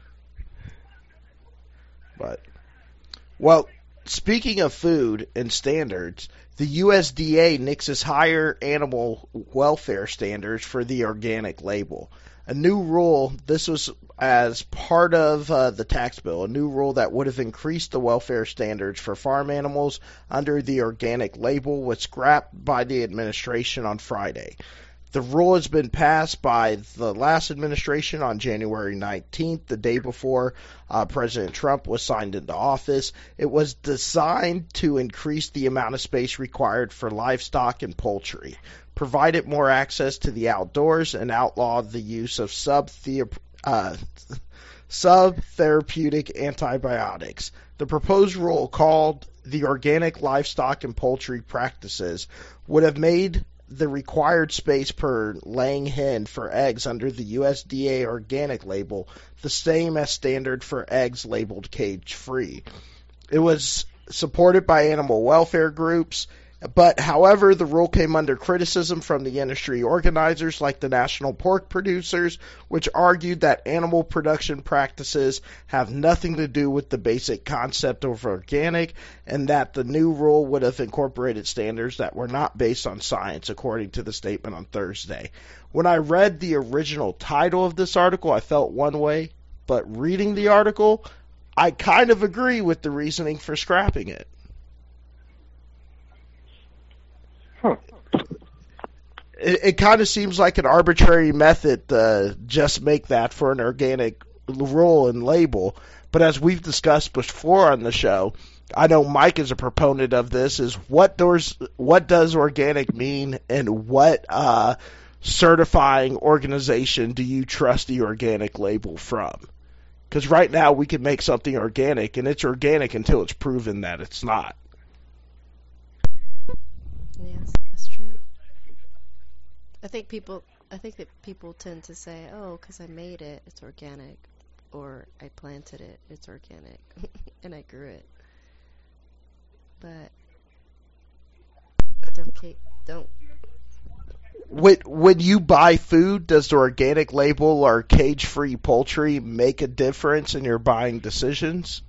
But, well, speaking of food and standards, the USDA nixes higher animal welfare standards for the organic label. A new rule, this was as part of the tax bill, a new rule that would have increased the welfare standards for farm animals under the organic label was scrapped by the administration on Friday. The rule has been passed by the last administration on January 19th, the day before President Trump was signed into office. It was designed to increase the amount of space required for livestock and poultry, provide it more access to the outdoors, and outlaw the use of subtherapeutic antibiotics. The proposed rule, called the Organic Livestock and Poultry Practices, would have made the required space per laying hen for eggs under the USDA organic label the same as standard for eggs labeled cage-free. It was supported by animal welfare groups, but however, the rule came under criticism from the industry organizers like the National Pork Producers, which argued that animal production practices have nothing to do with the basic concept of organic, and that the new rule would have incorporated standards that were not based on science, according to the statement on Thursday. When I read the original title of this article, I felt one way, but reading the article, I kind of agree with the reasoning for scrapping it. It kind of seems like an arbitrary method to just make that for an organic rule and label. But as we've discussed before on the show, I know Mike is a proponent of this, is what does organic mean, and what certifying organization do you trust the organic label from? Because right now we can make something organic, and it's organic until it's proven that it's not. Yes, that's true. I think that people tend to say, "Oh, because I made it, it's organic," or "I planted it, it's organic," and I grew it. But don't. When you buy food, does the organic label or cage-free poultry make a difference in your buying decisions?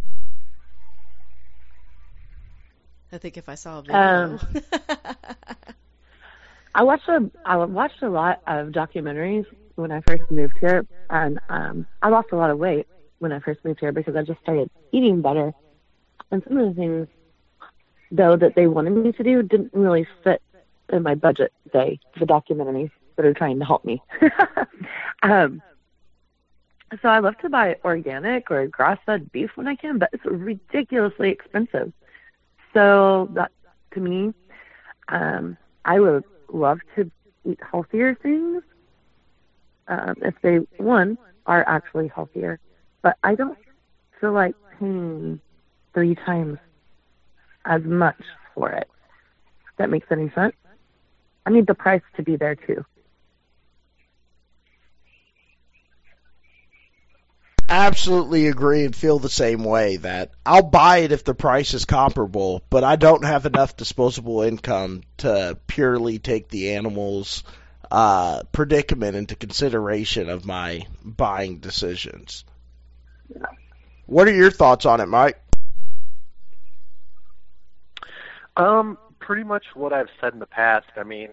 I think if I saw a video. I watched a lot of documentaries when I first moved here, and I lost a lot of weight when I first moved here because I just started eating better. And some of the things, though, that they wanted me to do didn't really fit in my budget, the documentaries that are trying to help me. So I love to buy organic or grass-fed beef when I can, but it's ridiculously expensive. So that, to me, I would love to eat healthier things if they, one, are actually healthier. But I don't feel like paying 3 times as much for it. If that makes any sense. I need the price to be there too. Absolutely agree and feel the same way, that I'll buy it if the price is comparable, but I don't have enough disposable income to purely take the animal's predicament into consideration of my buying decisions. Yeah. What are your thoughts on it, Mike? Pretty much what I've said in the past. I mean,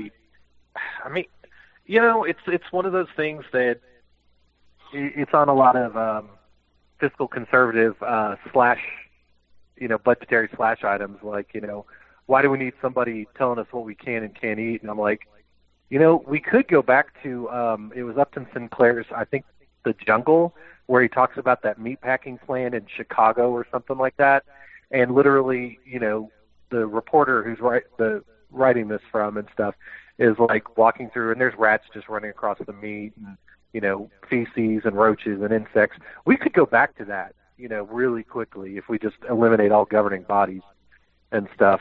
it's one of those things that it's on a lot of fiscal conservative slash, budgetary slash items, like, why do we need somebody telling us what we can and can't eat? And I'm like, we could go back to, it was Upton Sinclair's, I think, The Jungle, where he talks about that meatpacking plant in Chicago or something like that. And literally, the reporter who's the writing this from and stuff, is like walking through, and there's rats just running across the meat, and feces and roaches and insects. We could go back to that, really quickly if we just eliminate all governing bodies and stuff.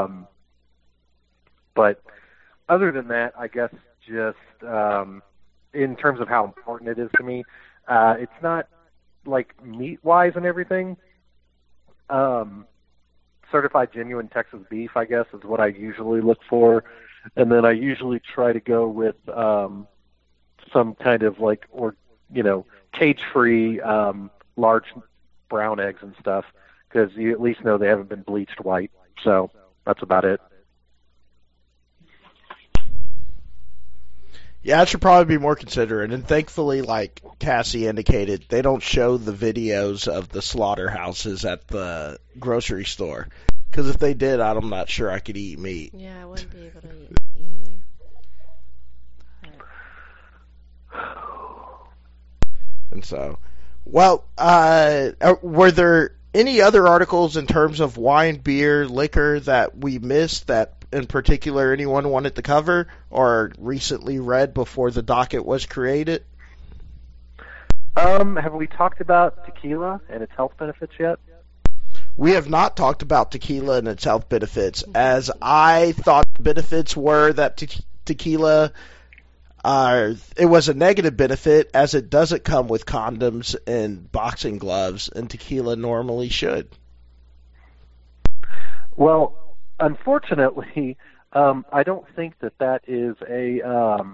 But other than that, I guess just in terms of how important it is to me, it's not like meat-wise and everything. Certified genuine Texas beef, I guess, is what I usually look for. And then I usually try to go with some kind of like, cage-free large brown eggs and stuff, because you at least know they haven't been bleached white. So that's about it. Yeah, I should probably be more considerate. And thankfully, like Cassie indicated, they don't show the videos of the slaughterhouses at the grocery store. Because if they did, I'm not sure I could eat meat. Yeah, I wouldn't be able to eat either. And so, well, were there any other articles in terms of wine, beer, liquor that we missed that in particular anyone wanted to cover or recently read before the docket was created? Have we talked about tequila and its health benefits yet? We have not talked about tequila and its health benefits, as I thought the benefits were that tequila, it was a negative benefit, as it doesn't come with condoms and boxing gloves, and tequila normally should. Well, unfortunately, I don't think that is a.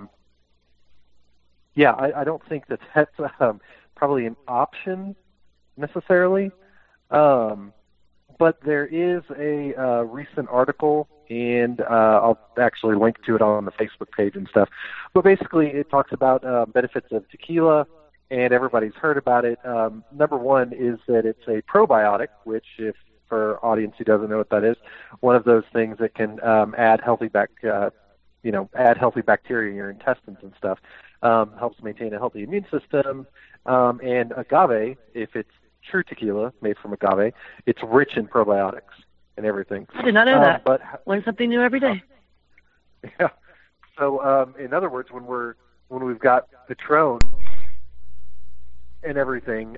I don't think that's probably an option necessarily. But there is a recent article, and I'll actually link to it on the Facebook page and stuff. But basically, it talks about benefits of tequila, and everybody's heard about it. Number one is that it's a probiotic, which, if for audience who doesn't know what that is, one of those things that can add healthy bacteria in your intestines and stuff. Helps maintain a healthy immune system. And agave, if it's true tequila made from agave, it's rich in probiotics and everything. I did not know that. But learn something new every day. Yeah. So, in other words, when we've got Patron and everything,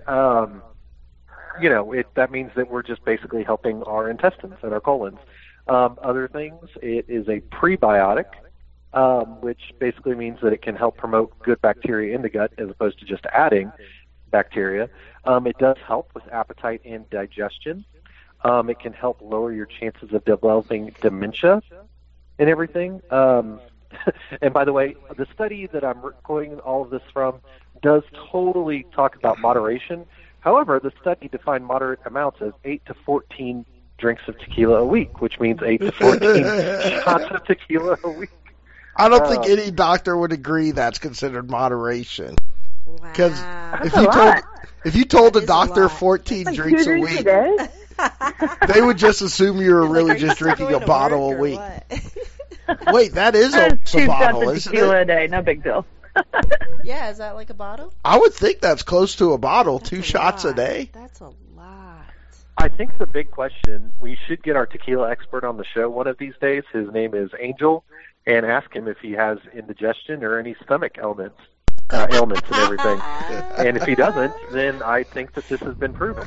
that means that we're just basically helping our intestines and our colons. Other things, it is a prebiotic, which basically means that it can help promote good bacteria in the gut as opposed to just adding bacteria. It does help with appetite and digestion. It can help lower your chances of developing dementia and everything. And by the way, the study that I'm quoting all of this from does totally talk about moderation. However, the study defined moderate amounts as 8 to 14 drinks of tequila a week, which means 8 to 14 shots of tequila a week. I don't think any doctor would agree that's considered moderation. Because if you told a doctor 14 drinks a week, they would just assume you were really just drinking a bottle a week. Wait, that is a bottle, isn't tequila it? a day, no big deal. Yeah, is that like a bottle? I would think that's close to a bottle. That's 2 shots lot. A day. That's a lot. I think the big question, we should get our tequila expert on the show one of these days. His name is Angel, and ask him if he has indigestion or any stomach ailments and everything. And if he doesn't, then I think that this has been proven.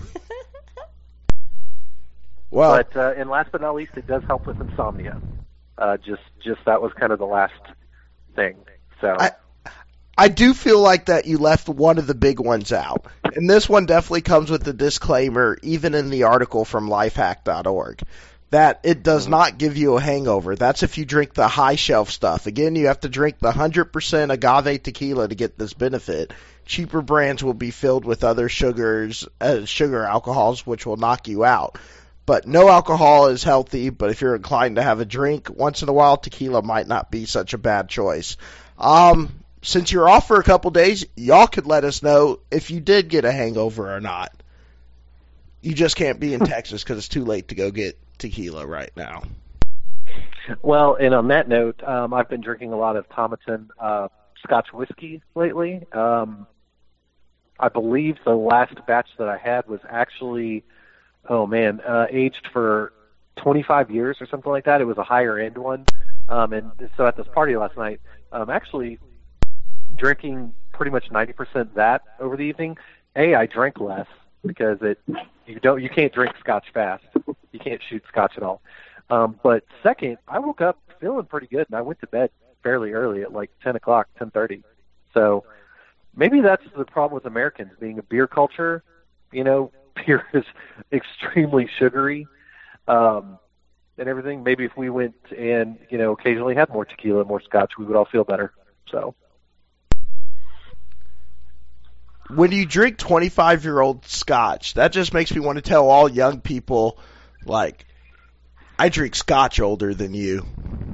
Well, but and last but not least, it does help with insomnia. Just that was kind of the last thing. So I do feel like that you left one of the big ones out. And this one definitely comes with the disclaimer, even in the article from lifehack.org, that it does not give you a hangover. That's if you drink the high shelf stuff. Again, you have to drink the 100% agave tequila to get this benefit. Cheaper brands will be filled with other sugar alcohols, which will knock you out. But no alcohol is healthy, but if you're inclined to have a drink once in a while, tequila might not be such a bad choice. Since you're off for a couple days, y'all could let us know if you did get a hangover or not. You just can't be in Texas because it's too late to go get tequila right now. Well, and on that note, I've been drinking a lot of Thomaton Scotch whiskey lately. I believe the last batch that I had was actually, aged for 25 years or something like that. It was a higher end one. And so at this party last night, actually drinking pretty much 90% that over the evening. I drank less because you can't drink scotch fast. You can't shoot scotch at all. But second, I woke up feeling pretty good, and I went to bed fairly early at like 10 o'clock, 10:30. So maybe that's the problem with Americans being a beer culture. Beer is extremely sugary and everything. Maybe if we went and, occasionally had more tequila, more scotch, we would all feel better. So when you drink 25-year-old scotch, that just makes me want to tell all young people, like, I drink scotch older than you.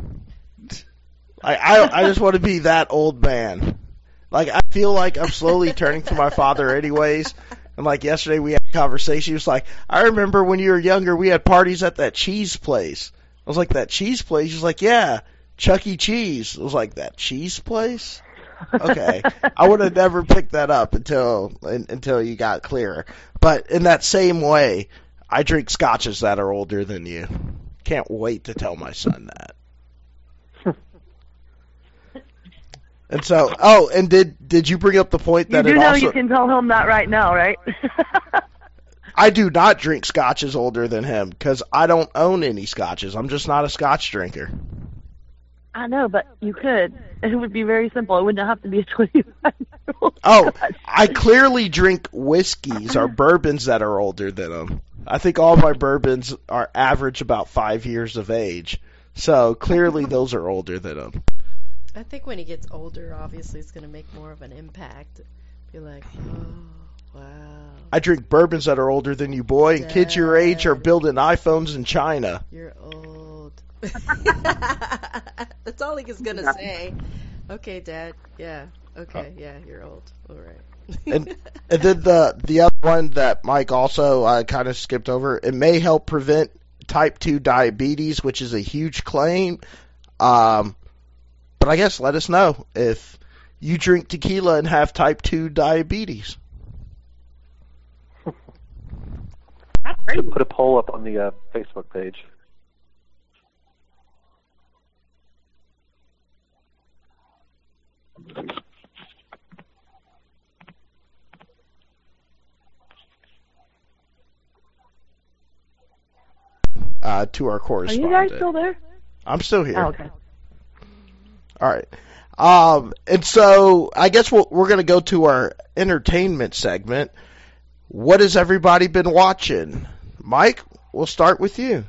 I just want to be that old man. Like, I feel like I'm slowly turning to my father anyways. And like yesterday we had a conversation. He was like, I remember when you were younger, we had parties at that cheese place. I was like, that cheese place? He was like, yeah, Chuck E. Cheese. I was like, that cheese place? Okay. I would have never picked that up until you got clearer. But in that same way, I drink scotches that are older than you. Can't wait to tell my son that. And so, and did you bring up the point that you do know you can tell him that right now, right? I do not drink scotches older than him because I don't own any scotches. I'm just not a scotch drinker. I know, but you could. It would be very simple. It wouldn't have to be a 25-year-old scotch. I clearly drink whiskeys or bourbons that are older than them. I think all my bourbons are average about 5 years of age. So clearly those are older than him. I think when he gets older, obviously it's going to make more of an impact. Be like, oh, wow. I drink bourbons that are older than you, boy. And kids your age are building iPhones in China. You're old. That's all he was going to say. Okay, Dad. Yeah. Okay. Yeah, you're old. All right. and then the other one that Mike also kind of skipped over, it may help prevent type 2 diabetes, which is a huge claim. But I guess let us know if you drink tequila and have type 2 diabetes. I should put a poll up on the Facebook page. To our correspondent. Are you guys still there? I'm still here. Oh, okay. All right. And so I guess we're going to go to our entertainment segment. What has everybody been watching? Mike, we'll start with you.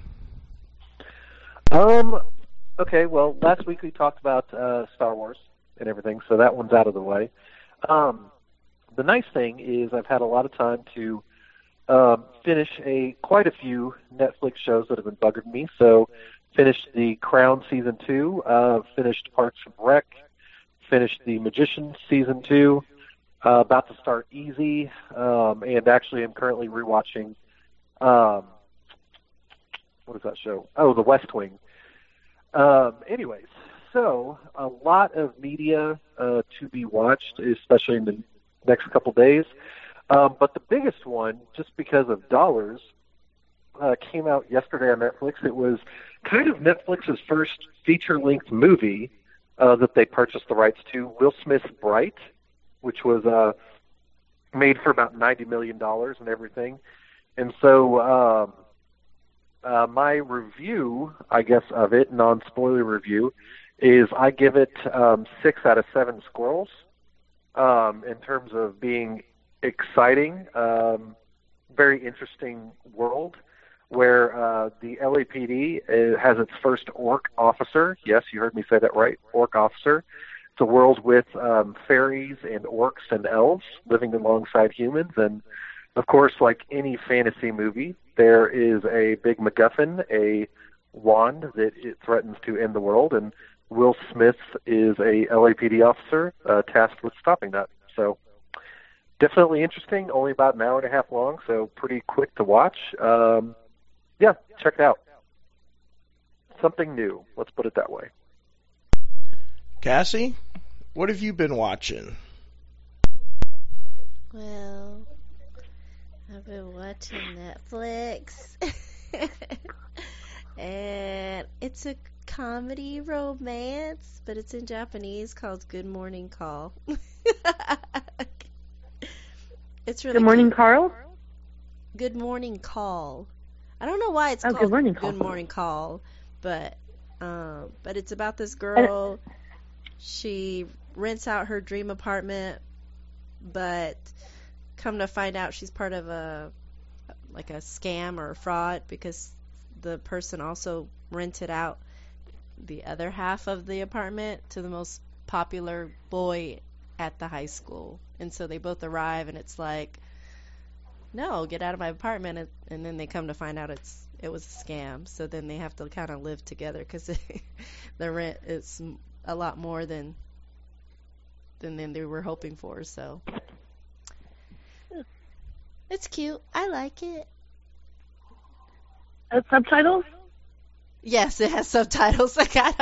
Okay, well, last week we talked about Star Wars and everything, so that one's out of the way. The nice thing is I've had a lot of time to finish quite a few Netflix shows that have been bugging me. So finished The Crown Season 2, finished Parks and Rec, finished The Magician Season 2, about to start Easy, and actually I'm currently rewatching, what is that show? Oh, The West Wing. Anyways, so a lot of media to be watched, especially in the next couple days. But the biggest one, just because of dollars, came out yesterday on Netflix. It was kind of Netflix's first feature-length movie that they purchased the rights to, Will Smith's Bright, which was made for about $90 million and everything. And so my review, I guess, of it, non-spoiler review, is I give it 6 out of 7 squirrels in terms of being exciting, very interesting world where the LAPD has its first orc officer. Yes, you heard me say that right, orc officer. It's a world with fairies and orcs and elves living alongside humans. And, of course, like any fantasy movie, there is a big MacGuffin, a wand that it threatens to end the world. And Will Smith is a LAPD officer tasked with stopping that. So definitely interesting, only about an hour and a half long, so pretty quick to watch. Yeah, check it out. Something new, let's put it that way. Cassie, what have you been watching? Well, I've been watching Netflix. And it's a comedy romance, but it's in Japanese called Good Morning Call. It's really Good Morning, cute. Carl? Good Morning Call. I don't know why it's Oh, called Good Morning Call. Good Morning Call, but it's about this girl. She rents out her dream apartment, but come to find out she's part of a scam or a fraud, because the person also rented out the other half of the apartment to the most popular boy at the high school. And so they both arrive, and it's like, no, get out of my apartment. And then they come to find out it was a scam. So then they have to kind of live together, because the rent is a lot more than they were hoping for. So it's cute. I like it. Subtitles? Yes, it has subtitles.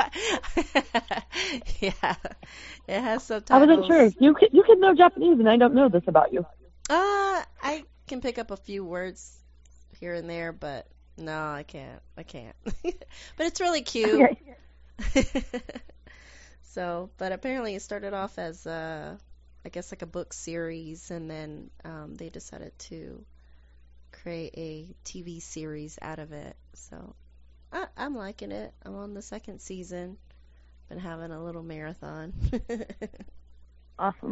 Yeah, it has subtitles. I wasn't sure. You can know Japanese, and I don't know this about you. I can pick up a few words here and there, but no, I can't. But it's really cute. Okay. So, but apparently it started off as I guess like a book series, and then they decided to create a TV series out of it. So I'm liking it. I'm on the second season. Been having a little marathon. Awesome.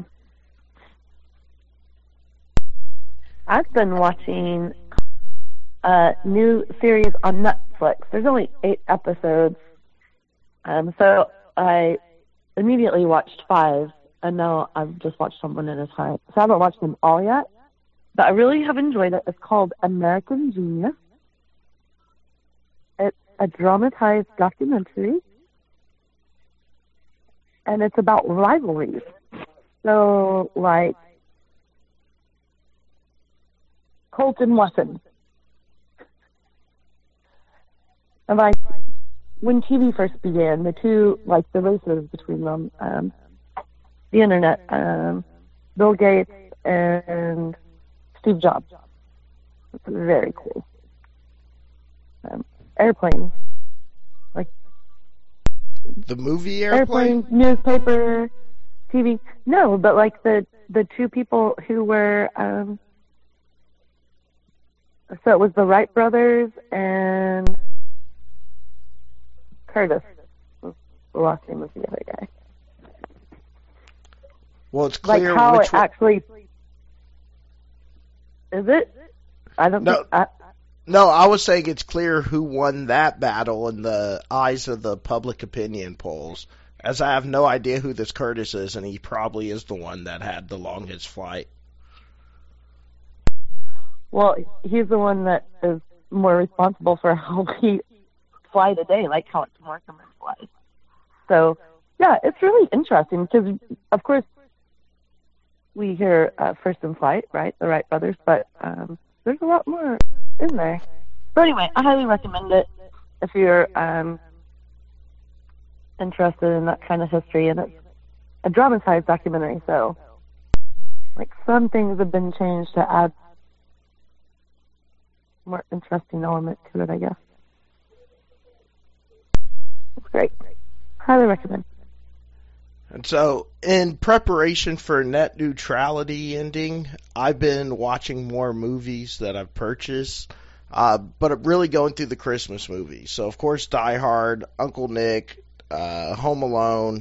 I've been watching a new series on Netflix. There's only 8 episodes. So I immediately watched 5, and now I've just watched them one at a time. So I haven't watched them all yet, but I really have enjoyed it. It's called American Genius. It's a dramatized documentary, and it's about rivalries. So, like, Colt and Wesson. And, like, when TV first began, the two, like, the races between them, the internet, Bill Gates and Steve Jobs. It's very cool. Airplane. Like, The movie Airplane? newspaper, TV. No, but like the two people who were, so it was the Wright brothers and Curtis. The last name was the other guy. Well, it's Like clear how which it one. actually is it? I don't No. think. No, I was saying it's clear who won that battle in the eyes of the public opinion polls, as I have no idea who this Curtis is, and he probably is the one that had the longest flight. Well, he's the one that is more responsible for how we fly today, like how it's more commercialized. So, yeah, it's really interesting because, of course, we hear First in Flight, right, the Wright brothers, but there's a lot more in there. But anyway, I highly recommend it if you're interested in that kind of history, and it's a dramatized documentary, so like some things have been changed to add more interesting element to it, I guess. It's great. Highly recommend. And so, in preparation for net neutrality ending, I've been watching more movies that I've purchased, but I'm really going through the Christmas movies. So, of course, Die Hard, Uncle Nick, Home Alone,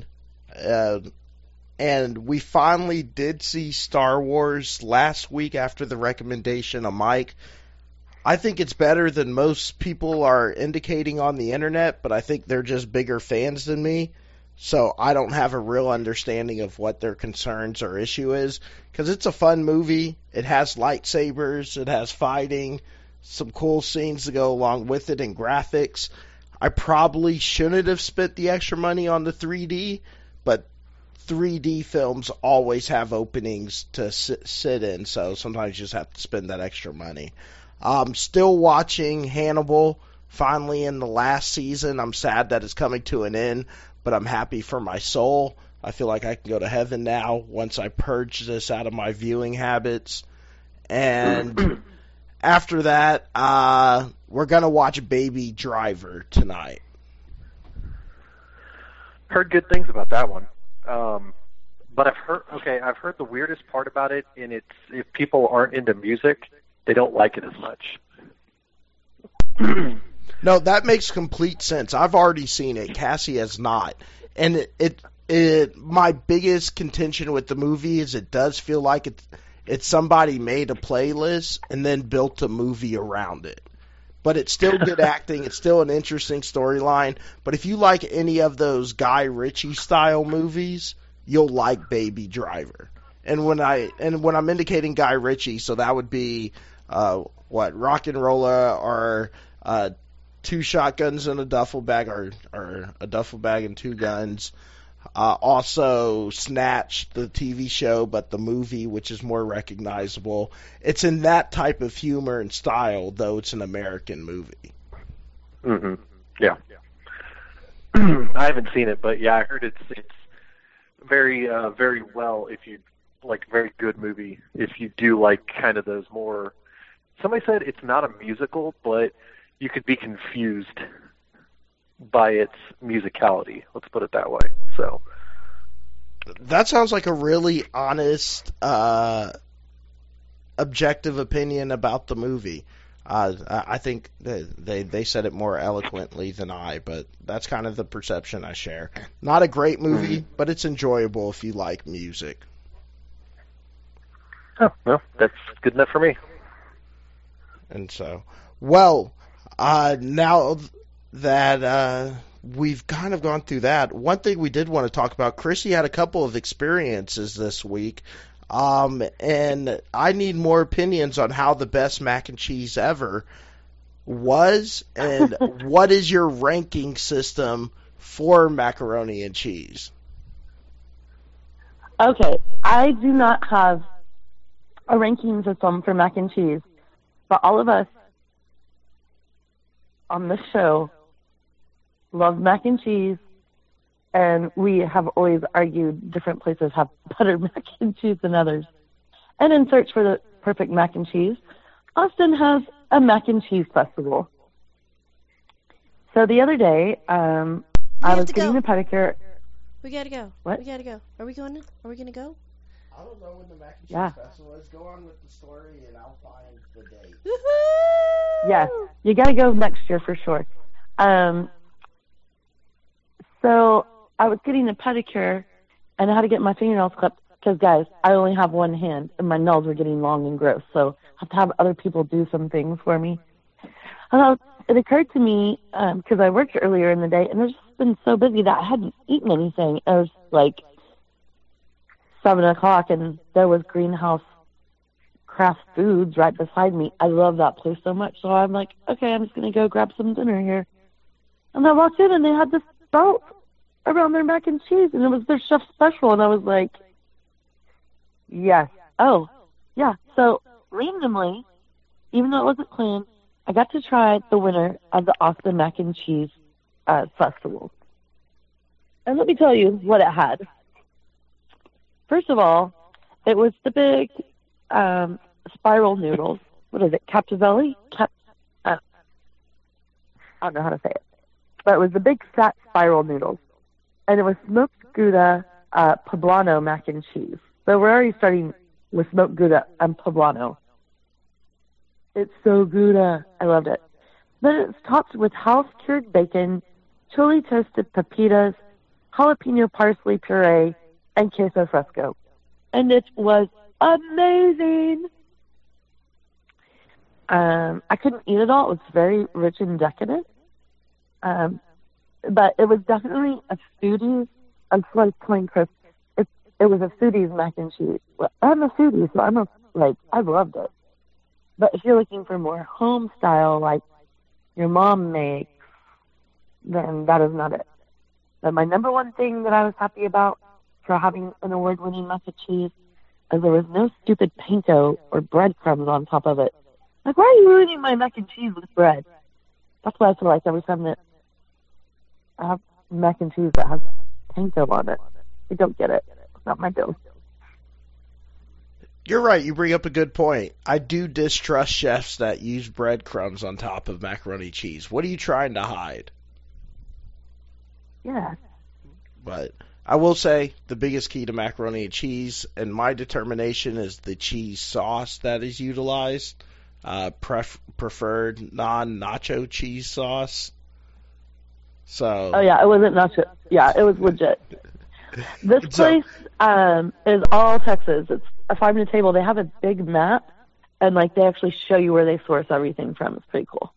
and we finally did see Star Wars last week after the recommendation of Mike. I think it's better than most people are indicating on the internet, but I think they're just bigger fans than me. So I don't have a real understanding of what their concerns or issue is, because it's a fun movie. It has lightsabers, it has fighting, some cool scenes to go along with it, and graphics. I probably shouldn't have spent the extra money on the 3D, but 3D films always have openings to sit in, so sometimes you just have to spend that extra money. Still watching Hannibal, finally in the last season. I'm sad that it's coming to an end, but I'm happy for my soul. I feel like I can go to heaven now once I purge this out of my viewing habits. And after that, we're going to watch Baby Driver tonight. Heard good things about that one. But I've heard the weirdest part about it, and it's if people aren't into music, they don't like it as much. No, that makes complete sense. I've already seen it. Cassie has not. And my biggest contention with the movie is it does feel like it's somebody made a playlist and then built a movie around it. But it's still good acting. It's still an interesting storyline. But if you like any of those Guy Ritchie style movies, you'll like Baby Driver. And when I'm indicating Guy Ritchie, so that would be Rock and Rolla or Two Shotguns and a Duffel Bag, or a Duffel Bag and Two Guns. Also Snatch, the TV show, but the movie, which is more recognizable. It's in that type of humor and style, though it's an American movie. Mm-hmm. Yeah. I haven't seen it, but yeah, I heard it's very very well. If you like, very good movie. If you do like kind of those more. Somebody said it's not a musical, but you could be confused by its musicality. Let's put it that way. So that sounds like a really honest, objective opinion about the movie. I think they said it more eloquently than I, but that's kind of the perception I share. Not a great movie, but it's enjoyable if you like music. Oh, well, that's good enough for me. And so, well, now that we've kind of gone through that, one thing we did want to talk about, Chrissy had a couple of experiences this week, and I need more opinions on how the best mac and cheese ever was, and what is your ranking system for macaroni and cheese? Okay, I do not have a ranking system for mac and cheese, but all of us on this show love mac and cheese, and we have always argued different places have better mac and cheese than others. And in search for the perfect mac and cheese, Austin has a mac and cheese festival. So the other day, I was getting a pedicure. We gotta go. What? We gotta go. Are we going to go? I don't know when the mac and cheese festival is. Go on with the story, and I'll find the date. Woohoo! Yeah, you got to go next year for sure. So I was getting a pedicure, and I had to get my fingernails clipped because, guys, I only have one hand, and my nails were getting long and gross. So I have to have other people do some things for me. And it occurred to me, because I worked earlier in the day, and I've just been so busy that I hadn't eaten anything. It was like 7 o'clock, and there was Greenhouse Craft Foods right beside me. I love that place so much. So I'm like, okay, I'm just going to go grab some dinner here. And I walked in, and they had this belt around their mac and cheese, and it was their chef special. And I was like, yes. Oh, yeah. So randomly, even though it wasn't planned, I got to try the winner of the Austin Mac and Cheese Festival. And let me tell you what it had. First of all, it was the big spiral noodles. What is it? Captivelli? I don't know how to say it. But it was the big fat spiral noodles. And it was smoked Gouda poblano mac and cheese. So we're already starting with smoked Gouda and poblano. It's so Gouda. I loved it. Then it's topped with house-cured bacon, chili toasted pepitas, jalapeno parsley puree, and queso fresco. And it was amazing. I couldn't eat it all. It was very rich and decadent. But it was definitely a foodie's, I'm sliced plain crisp. It was a foodie's mac and cheese. Well, I'm a foodie, so I loved it. But if you're looking for more home style, like your mom makes, then that is not it. But my number one thing that I was happy about for having an award-winning mac and cheese is there was no stupid panko or breadcrumbs on top of it. Like, why are you ruining my mac and cheese with bread? That's why I feel like every time that I have mac and cheese that has panko on it, I don't get it. It's not my deal. You're right. You bring up a good point. I do distrust chefs that use breadcrumbs on top of macaroni cheese. What are you trying to hide? Yeah. But I will say the biggest key to macaroni and cheese, and my determination, is the cheese sauce that is utilized. Preferred non-nacho cheese sauce. So. Oh yeah, it wasn't nacho. Yeah, it was legit. This place is all Texas. It's a 5-minute table. They have a big map, and like they actually show you where they source everything from. It's pretty cool.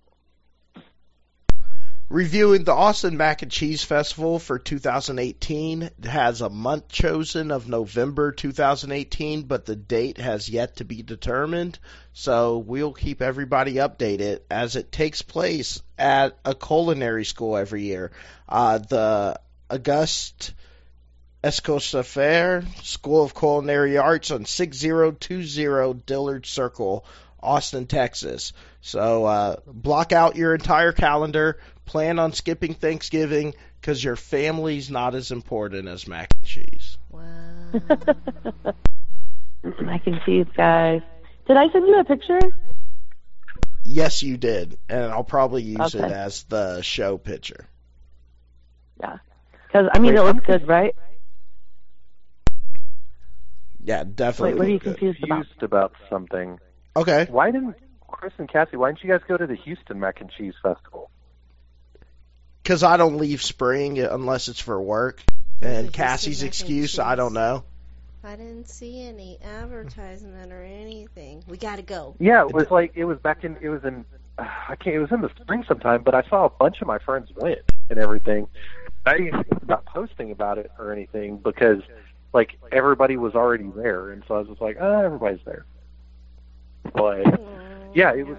Reviewing the Austin Mac and Cheese Festival for 2018, it has a month chosen of November 2018, but the date has yet to be determined. So we'll keep everybody updated as it takes place at a culinary school every year. The Auguste Escoffier School of Culinary Arts on 6020 Dillard Circle, Austin, Texas. So block out your entire calendar. Plan on skipping Thanksgiving because your family's not as important as mac and cheese. Wow. Mac and cheese, guys. Did I send you a picture? Yes, you did, and I'll probably use it Okay. as the show picture. Yeah. Because, I mean, Wait, it looks good, right? Yeah, definitely. Wait, what are you look good. confused about? Confused about something. Okay. Why didn't Chris and Cassie? Why didn't you guys go to the Houston Mac and Cheese Festival? Because I don't leave spring unless it's for work. The And Houston Cassie's mac and excuse, I cheese. don't know. I didn't see any advertisement or anything. We gotta go. Yeah, it was like it was in it was in the spring sometime, but I saw a bunch of my friends went and everything. I didn't think about posting about it or anything because like everybody was already there, and so I was just like, oh, everybody's there. But yeah, it was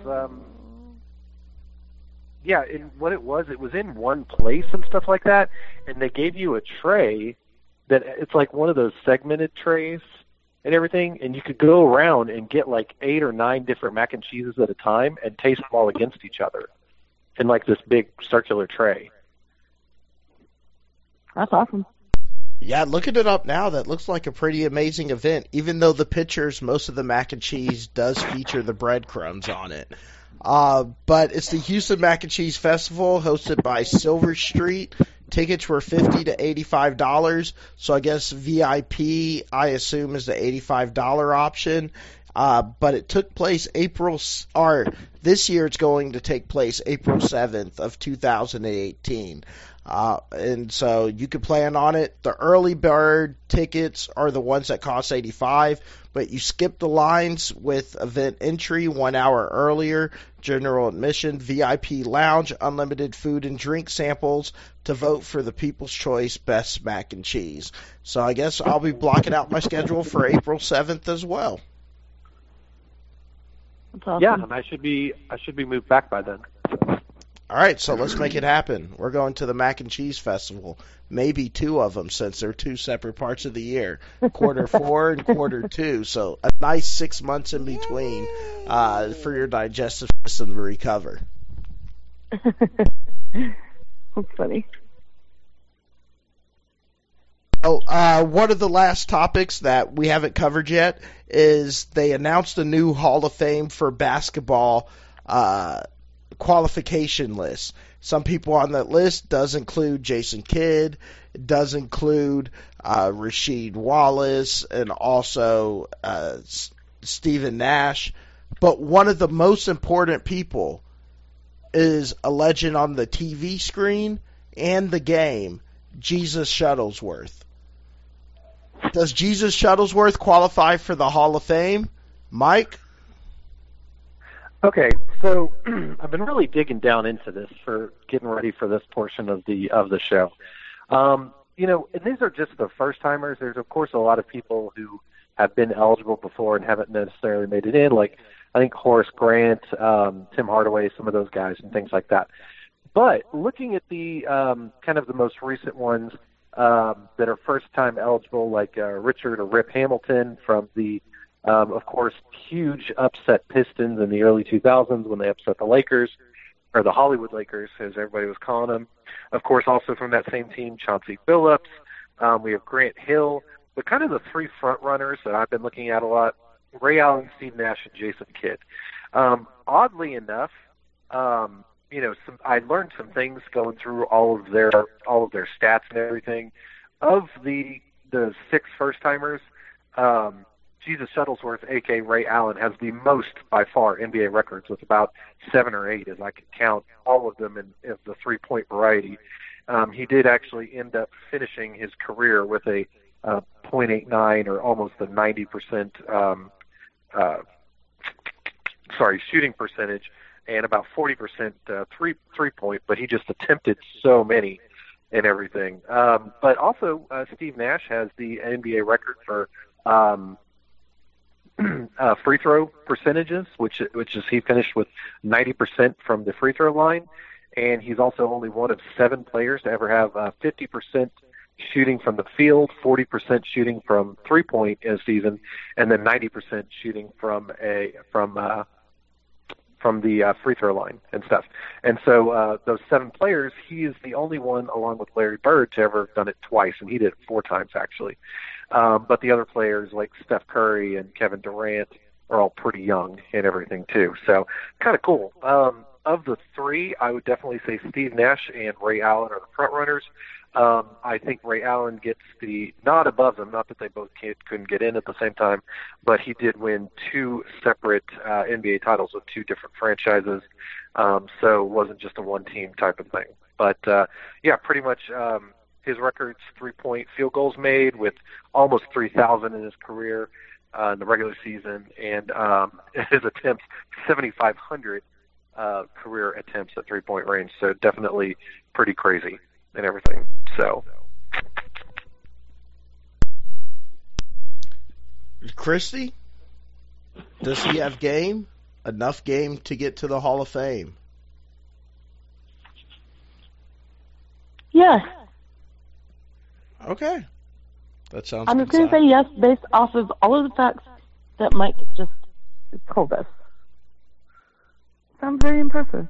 yeah, and what it was in one place and stuff like that, and they gave you a tray that it's like one of those segmented trays and everything, and you could go around and get like 8 or 9 different mac and cheeses at a time and taste them all against each other in like this big circular tray. That's awesome. Yeah, looking it up now, that looks like a pretty amazing event, even though the pictures, most of the mac and cheese does feature the breadcrumbs on it. But it's the Houston Mac and Cheese Festival hosted by Silver Street. Tickets were $50 to $85, so I guess VIP, I assume, is the $85 option. But it took place this year it's going to take place April 7th of 2018. And so you can plan on it. The early bird tickets are the ones that cost $85, but you skip the lines with event entry 1 hour earlier, general admission, VIP lounge, unlimited food and drink samples to vote for the People's Choice Best Mac and Cheese. So I guess I'll be blocking out my schedule for April 7th as well. That's awesome. Yeah, and I should be moved back by then. All right, so let's make it happen. We're going to the Mac and Cheese Festival. Maybe 2 of them, since they're 2 separate parts of the year. Quarter 4 and quarter 2. So a nice 6 months in between for your digestive system to recover. That's funny. Oh, one of the last topics that we haven't covered yet is they announced a new Hall of Fame for basketball qualification list. Some people on that list does include Jason Kidd, does include Rasheed Wallace, and also Stephen Nash. But one of the most important people is a legend on the TV screen and the game, Jesus Shuttlesworth. Does Jesus Shuttlesworth qualify for the Hall of Fame? Mike? Okay, so I've been really digging down into this for getting ready for this portion of the show. You know, and these are just the first timers. There's of course a lot of people who have been eligible before and haven't necessarily made it in, like I think Horace Grant, Tim Hardaway, some of those guys and things like that. But looking at the kind of the most recent ones that are first time eligible, like Richard or Rip Hamilton from the of course, huge upset Pistons in the early 2000s when they upset the Lakers, or the Hollywood Lakers, as everybody was calling them. Of course, also from that same team, Chauncey Billups. We have Grant Hill. But kind of the 3 front runners that I've been looking at a lot Ray Allen, Steve Nash, and Jason Kidd. Oddly enough, I learned some things going through all of their stats and everything. Of the 6 first-timers, Jesus Shuttlesworth, a.k.a. Ray Allen, has the most, by far, NBA records, with about 7 or 8, as I can count all of them in the three-point variety. He did actually end up finishing his career with a .89, or almost a 90% shooting percentage, and about 40% three-point, but he just attempted so many and everything. But also, Steve Nash has the NBA record for free throw percentages, which is he finished with 90% from the free throw line, and he's also only one of 7 players to ever have 50% shooting from the field, 40% shooting from three-point in a season, and then 90% shooting from the free throw line and stuff. And so those 7 players, he is the only one, along with Larry Bird, to ever have done it twice, and he did it 4 times actually. But the other players like Steph Curry and Kevin Durant are all pretty young and everything too. So kind of cool. Of the 3, I would definitely say Steve Nash and Ray Allen are the front runners. I think Ray Allen gets the nod above them, not that they both couldn't get in at the same time, but he did win 2 separate NBA titles with 2 different franchises, so it wasn't just a one-team type of thing. But, pretty much his record's 3-point field goals made, with almost 3,000 in his career in the regular season, and his attempts, 7,500 career attempts at three-point range, so definitely pretty crazy and everything. So, Christy, does he have enough game to get to the Hall of Fame? Yes. Okay. That sounds I'm just going to say yes based off of all of the facts that Mike just told us. Sounds very impressive.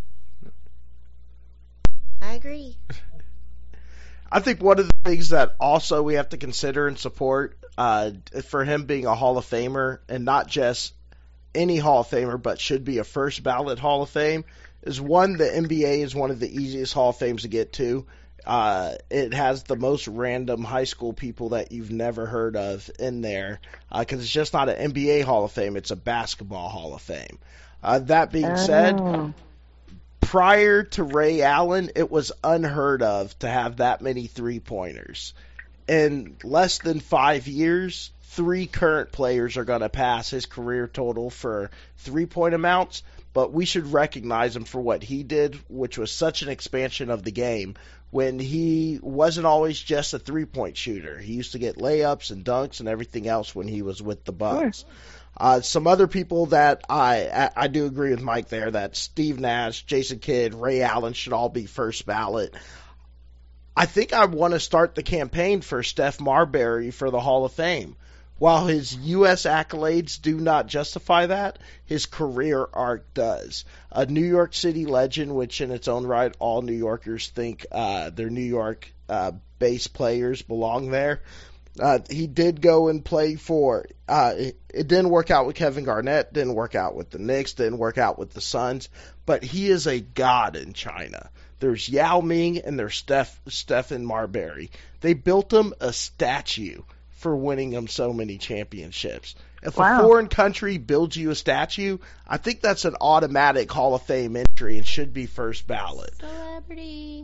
I agree. I think one of the things that also we have to consider and support for him being a Hall of Famer, and not just any Hall of Famer, but should be a first ballot Hall of Fame, is one, the NBA is one of the easiest Hall of Fames to get to. It has the most random high school people that you've never heard of in there, because it's just not an NBA Hall of Fame, it's a basketball Hall of Fame. That being said, prior to Ray Allen, it was unheard of to have that many three-pointers. In less than 5 years, 3 current players are going to pass his career total for three-point amounts, but we should recognize him for what he did, which was such an expansion of the game, when he wasn't always just a three-point shooter. He used to get layups and dunks and everything else when he was with the Bucks. Sure. Some other people that I do agree with Mike there, that Steve Nash, Jason Kidd, Ray Allen should all be first ballot. I think I want to start the campaign for Steph Marbury for the Hall of Fame. While his U.S. accolades do not justify that, his career arc does. A New York City legend, which in its own right all New Yorkers think their New York based players belong there. He did go and play for it didn't work out with Kevin Garnett, didn't work out with the Knicks, didn't work out with the Suns, but he is a god in China. There's Yao Ming and there's Stephen Marbury. They built him a statue for winning him so many championships. If a foreign country builds you a statue, I think that's an automatic Hall of Fame entry and should be first ballot. Celebrity.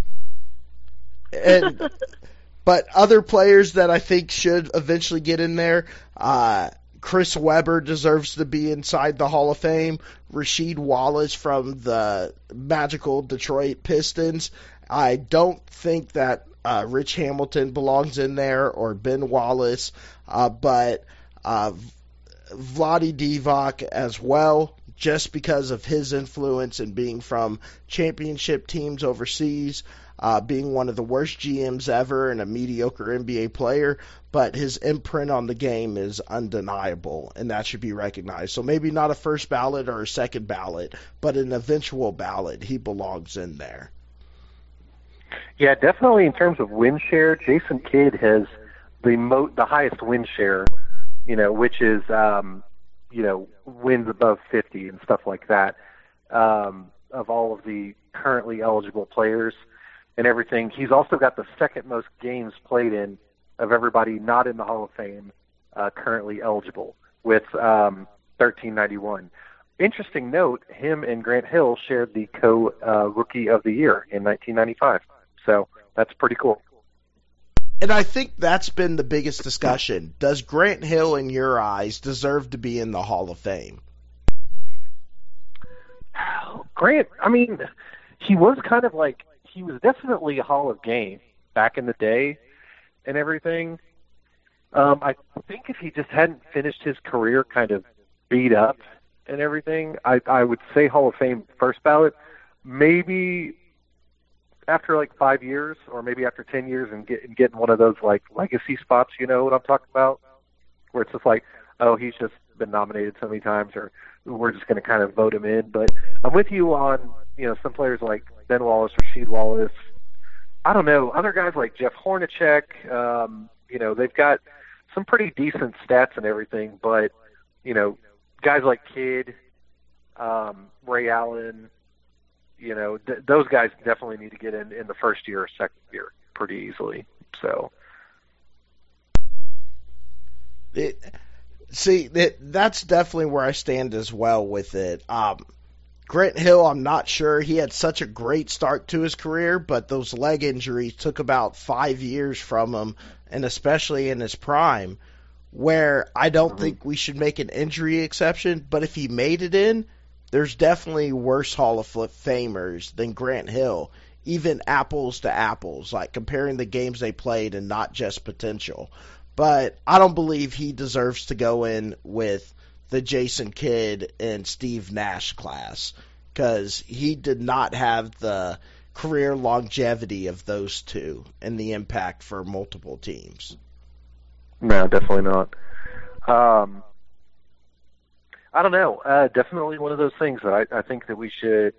But other players that I think should eventually get in there, Chris Webber deserves to be inside the Hall of Fame. Rasheed Wallace from the magical Detroit Pistons. I don't think that Rich Hamilton belongs in there, or Ben Wallace, but Vlade Divac as well, just because of his influence and being from championship teams overseas, being one of the worst GMs ever and a mediocre NBA player, but his imprint on the game is undeniable, and that should be recognized. So maybe not a first ballot or a second ballot, but an eventual ballot, he belongs in there. Yeah, definitely in terms of win share, Jason Kidd has the highest win share which is, wins above 50 and stuff like that, of all of the currently eligible players and everything. He's also got the second most games played in of everybody not in the Hall of Fame currently eligible with 1391. Interesting note, him and Grant Hill shared the Rookie of the Year in 1995. So that's pretty cool. And I think that's been the biggest discussion. Does Grant Hill, in your eyes, deserve to be in the Hall of Fame? Grant, he was kind of like, he was definitely a Hall of Game back in the day and everything. I think if he just hadn't finished his career kind of beat up and everything, I would say Hall of Fame first ballot. Maybe after like 5 years, or maybe after 10 years, and getting one of those like legacy spots, you know what I'm talking about? Where it's just like, oh, he's just been nominated so many times, or we're just going to kind of vote him in. But I'm with you on, some players like Ben Wallace, Rasheed Wallace. I don't know, other guys like Jeff Hornacek, they've got some pretty decent stats and everything, but, guys like Kidd, Ray Allen, those guys definitely need to get in the first year or second year pretty easily. So, that's definitely where I stand as well with it. Grant Hill, I'm not sure. He had such a great start to his career, but those leg injuries took about 5 years from him, and especially in his prime, where I don't think we should make an injury exception, but if he made it in, there's definitely worse Hall of Famers than Grant Hill, even apples to apples, like comparing the games they played and not just potential. But I don't believe he deserves to go in with the Jason Kidd and Steve Nash class, because he did not have the career longevity of those two and the impact for multiple teams. No, definitely not. I don't know. Definitely one of those things that I think that we should,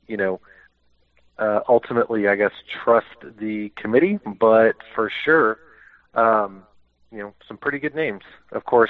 ultimately, I guess, trust the committee. But for sure, some pretty good names. Of course,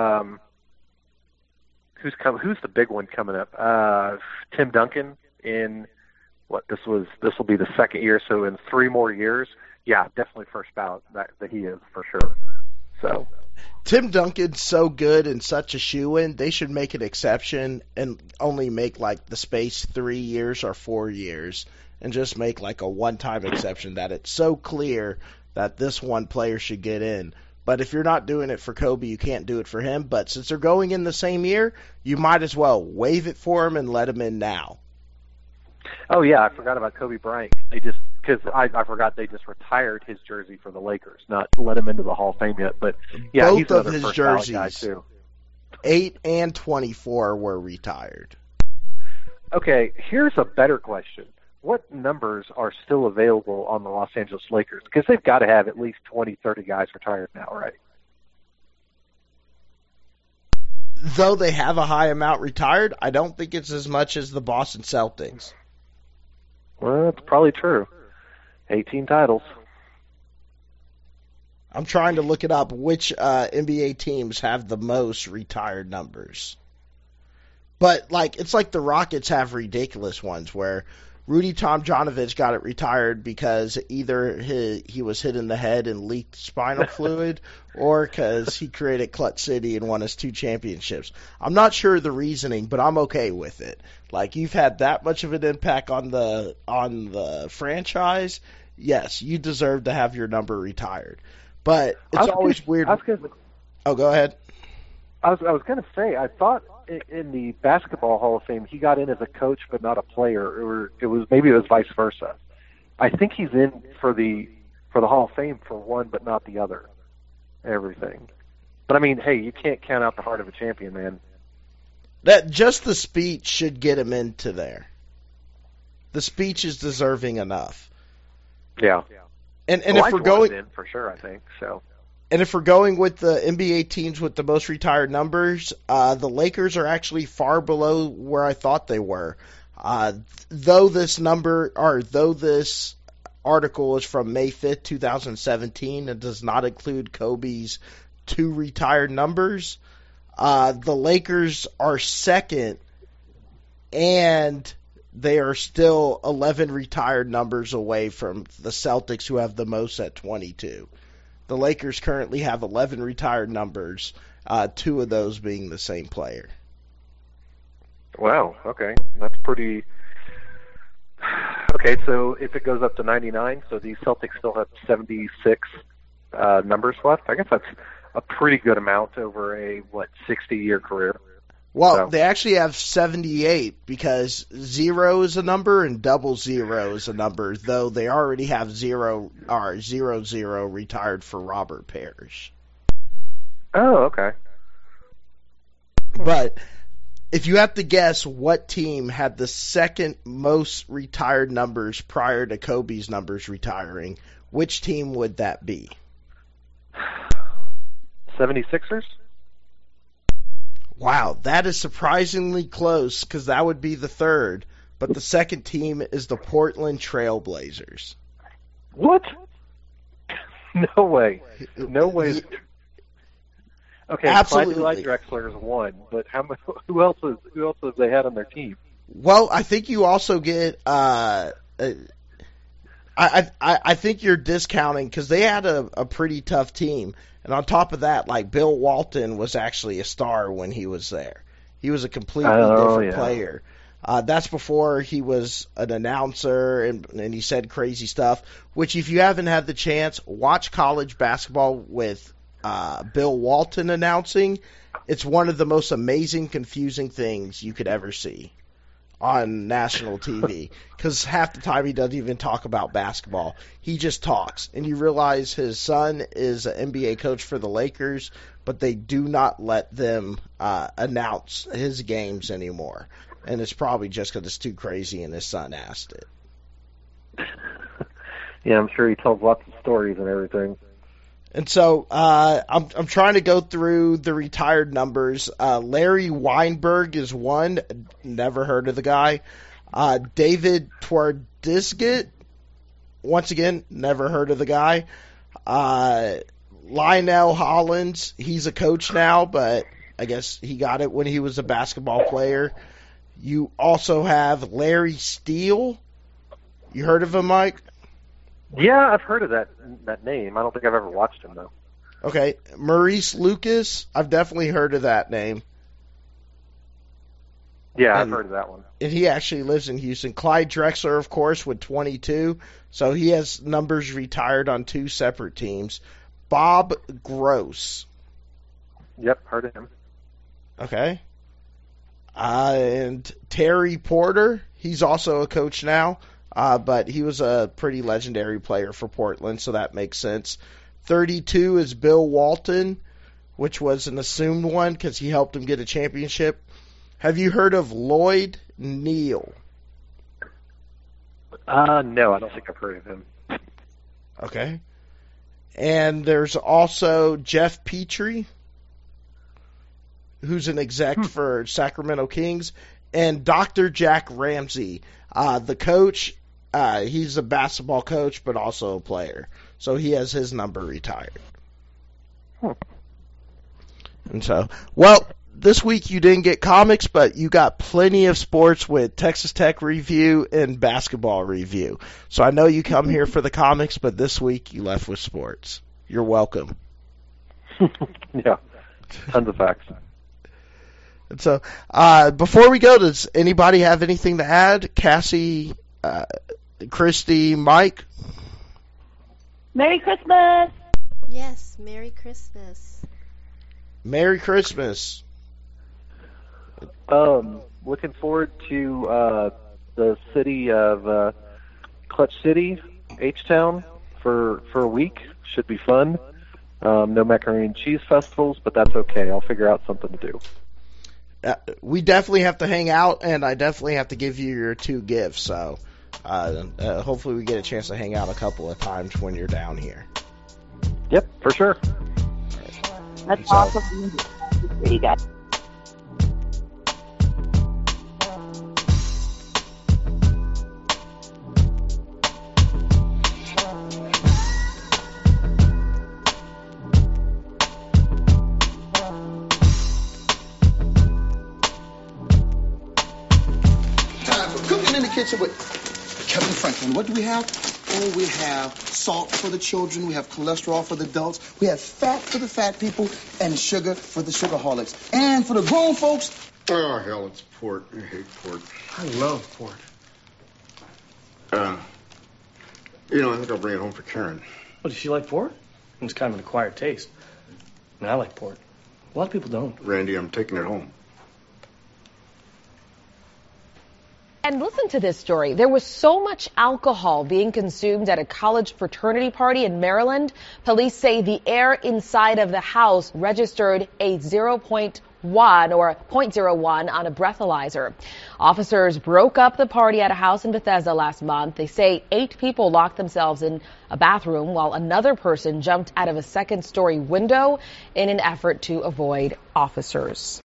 who's the big one coming up? Tim Duncan in this will be the second year, so in 3 more years, yeah, definitely first ballot that he is for sure. So. Tim Duncan's so good and such a shoo-in, they should make an exception and only make like the space 3 years or 4 years, and just make like a one-time exception that it's so clear that this one player should get in. But if you're not doing it for Kobe, you can't do it for him. But since they're going in the same year, you might as well waive it for him and let him in now. Oh, yeah, I forgot about Kobe Bryant. Because I forgot they just retired his jersey for the Lakers, not let him into the Hall of Fame yet. But yeah, both he's of another his first ballot jerseys, guy too. 8 and 24, were retired. Okay, here's a better question. What numbers are still available on the Los Angeles Lakers? Because they've got to have at least 20, 30 guys retired now, right? Though they have a high amount retired, I don't think it's as much as the Boston Celtics. Well, that's probably true. 18 titles. I'm trying to look it up. Which NBA teams have the most retired numbers? But it's like the Rockets have ridiculous ones where Rudy Tomjanovich got it retired because either he was hit in the head and leaked spinal fluid, or because he created Clutch City and won us 2 championships. I'm not sure of the reasoning, but I'm okay with it. Like, you've had that much of an impact on the franchise, yes, you deserve to have your number retired. But it's always weird. Oh, go ahead. I was going to say, I thought in the Basketball Hall of Fame he got in as a coach but not a player, or it was vice versa. I think he's in for the Hall of Fame for one but not the other. Everything. But I mean, hey, you can't count out the heart of a champion, man. That just the speech should get him into there. The speech is deserving enough. Yeah. And if we're going in for sure, I think so. And if we're going with the NBA teams with the most retired numbers, the Lakers are actually far below where I thought they were. Though this article is from May 5th, 2017, and does not include Kobe's 2 retired numbers. The Lakers are second, and they are still 11 retired numbers away from the Celtics, who have the most at 22. The Lakers currently have 11 retired numbers, 2 of those being the same player. Wow, okay. That's pretty... Okay, so if it goes up to 99, so these Celtics still have 76 numbers left. I guess that's a pretty good amount over a, 60-year career. Well, They actually have 78 because 0 is a number and 00 is a number, though they already have 0 retired for Robert Parrish. Oh, okay. But if you have to guess what team had the second most retired numbers prior to Kobe's numbers retiring, which team would that be? 76ers? Wow, that is surprisingly close because that would be the third. But the second team is the Portland Trail Blazers. What? No way. No way. Okay, absolutely. Clyde Drexler is one, but who else have they had on their team? Well, I think you also get. I think you're discounting because they had a pretty tough team, and on top of that, like Bill Walton was actually a star when he was there. He was a completely different player. That's before he was an announcer and he said crazy stuff. Which, if you haven't had the chance, watch college basketball with Bill Walton announcing. It's one of the most amazing, confusing things you could ever see on national TV, because half the time he doesn't even talk about basketball. He just talks, and you realize his son is an NBA coach for the Lakers, but they do not let them announce his games anymore, and it's probably just because it's too crazy and his son asked it. Yeah, I'm sure he tells lots of stories and everything. And so I'm trying to go through the retired numbers. Larry Weinberg is one. Never heard of the guy. David Twardisgett, once again, never heard of the guy. Lionel Hollins, he's a coach now, but I guess he got it when he was a basketball player. You also have Larry Steele. You heard of him, Mike? Yeah, I've heard of that name. I don't think I've ever watched him, though. Okay. Maurice Lucas, I've definitely heard of that name. Yeah, I've heard of that one. And he actually lives in Houston. Clyde Drexler, of course, with 22. So he has numbers retired on 2 separate teams. Bob Gross. Yep, heard of him. Okay. And Terry Porter, he's also a coach now. But he was a pretty legendary player for Portland, so that makes sense. 32 is Bill Walton, which was an assumed one because he helped him get a championship. Have you heard of Lloyd Neal? No, I don't think I've heard of him. Okay. And there's also Jeff Petrie, who's an exec for Sacramento Kings, and Dr. Jack Ramsey, the coach. He's a basketball coach, but also a player. So he has his number retired. And so, well, this week you didn't get comics, but you got plenty of sports with Texas Tech review and basketball review. So I know you come here for the comics, but this week you left with sports. You're welcome. Yeah, tons of facts. And so, before we go, does anybody have anything to add? Cassie, Christy, Mike? Merry Christmas! Yes, Merry Christmas. Merry Christmas. Looking forward to the city of Clutch City, H-Town, for a week. Should be fun. No macaroni and cheese festivals, but that's okay. I'll figure out something to do. We definitely have to hang out, and I definitely have to give you your 2 gifts, so hopefully we get a chance to hang out a couple of times when you're down here. Yep, for sure. That's awesome. You guys. in the kitchen with Kevin Franklin. What do we have? Oh, we have salt for the children. We have cholesterol for the adults. We have fat for the fat people and sugar for the sugarholics. And for the grown folks, oh, hell, it's port. I hate port. I love port. I think I'll bring it home for Karen. Well, does she like port? It's kind of an acquired taste. I mean, I like port. A lot of people don't. Randy, I'm taking it home. And listen to this story. There was so much alcohol being consumed at a college fraternity party in Maryland. Police say the air inside of the house registered a 0.1 or 0.01 on a breathalyzer. Officers broke up the party at a house in Bethesda last month. They say 8 people locked themselves in a bathroom while another person jumped out of a second-story window in an effort to avoid officers.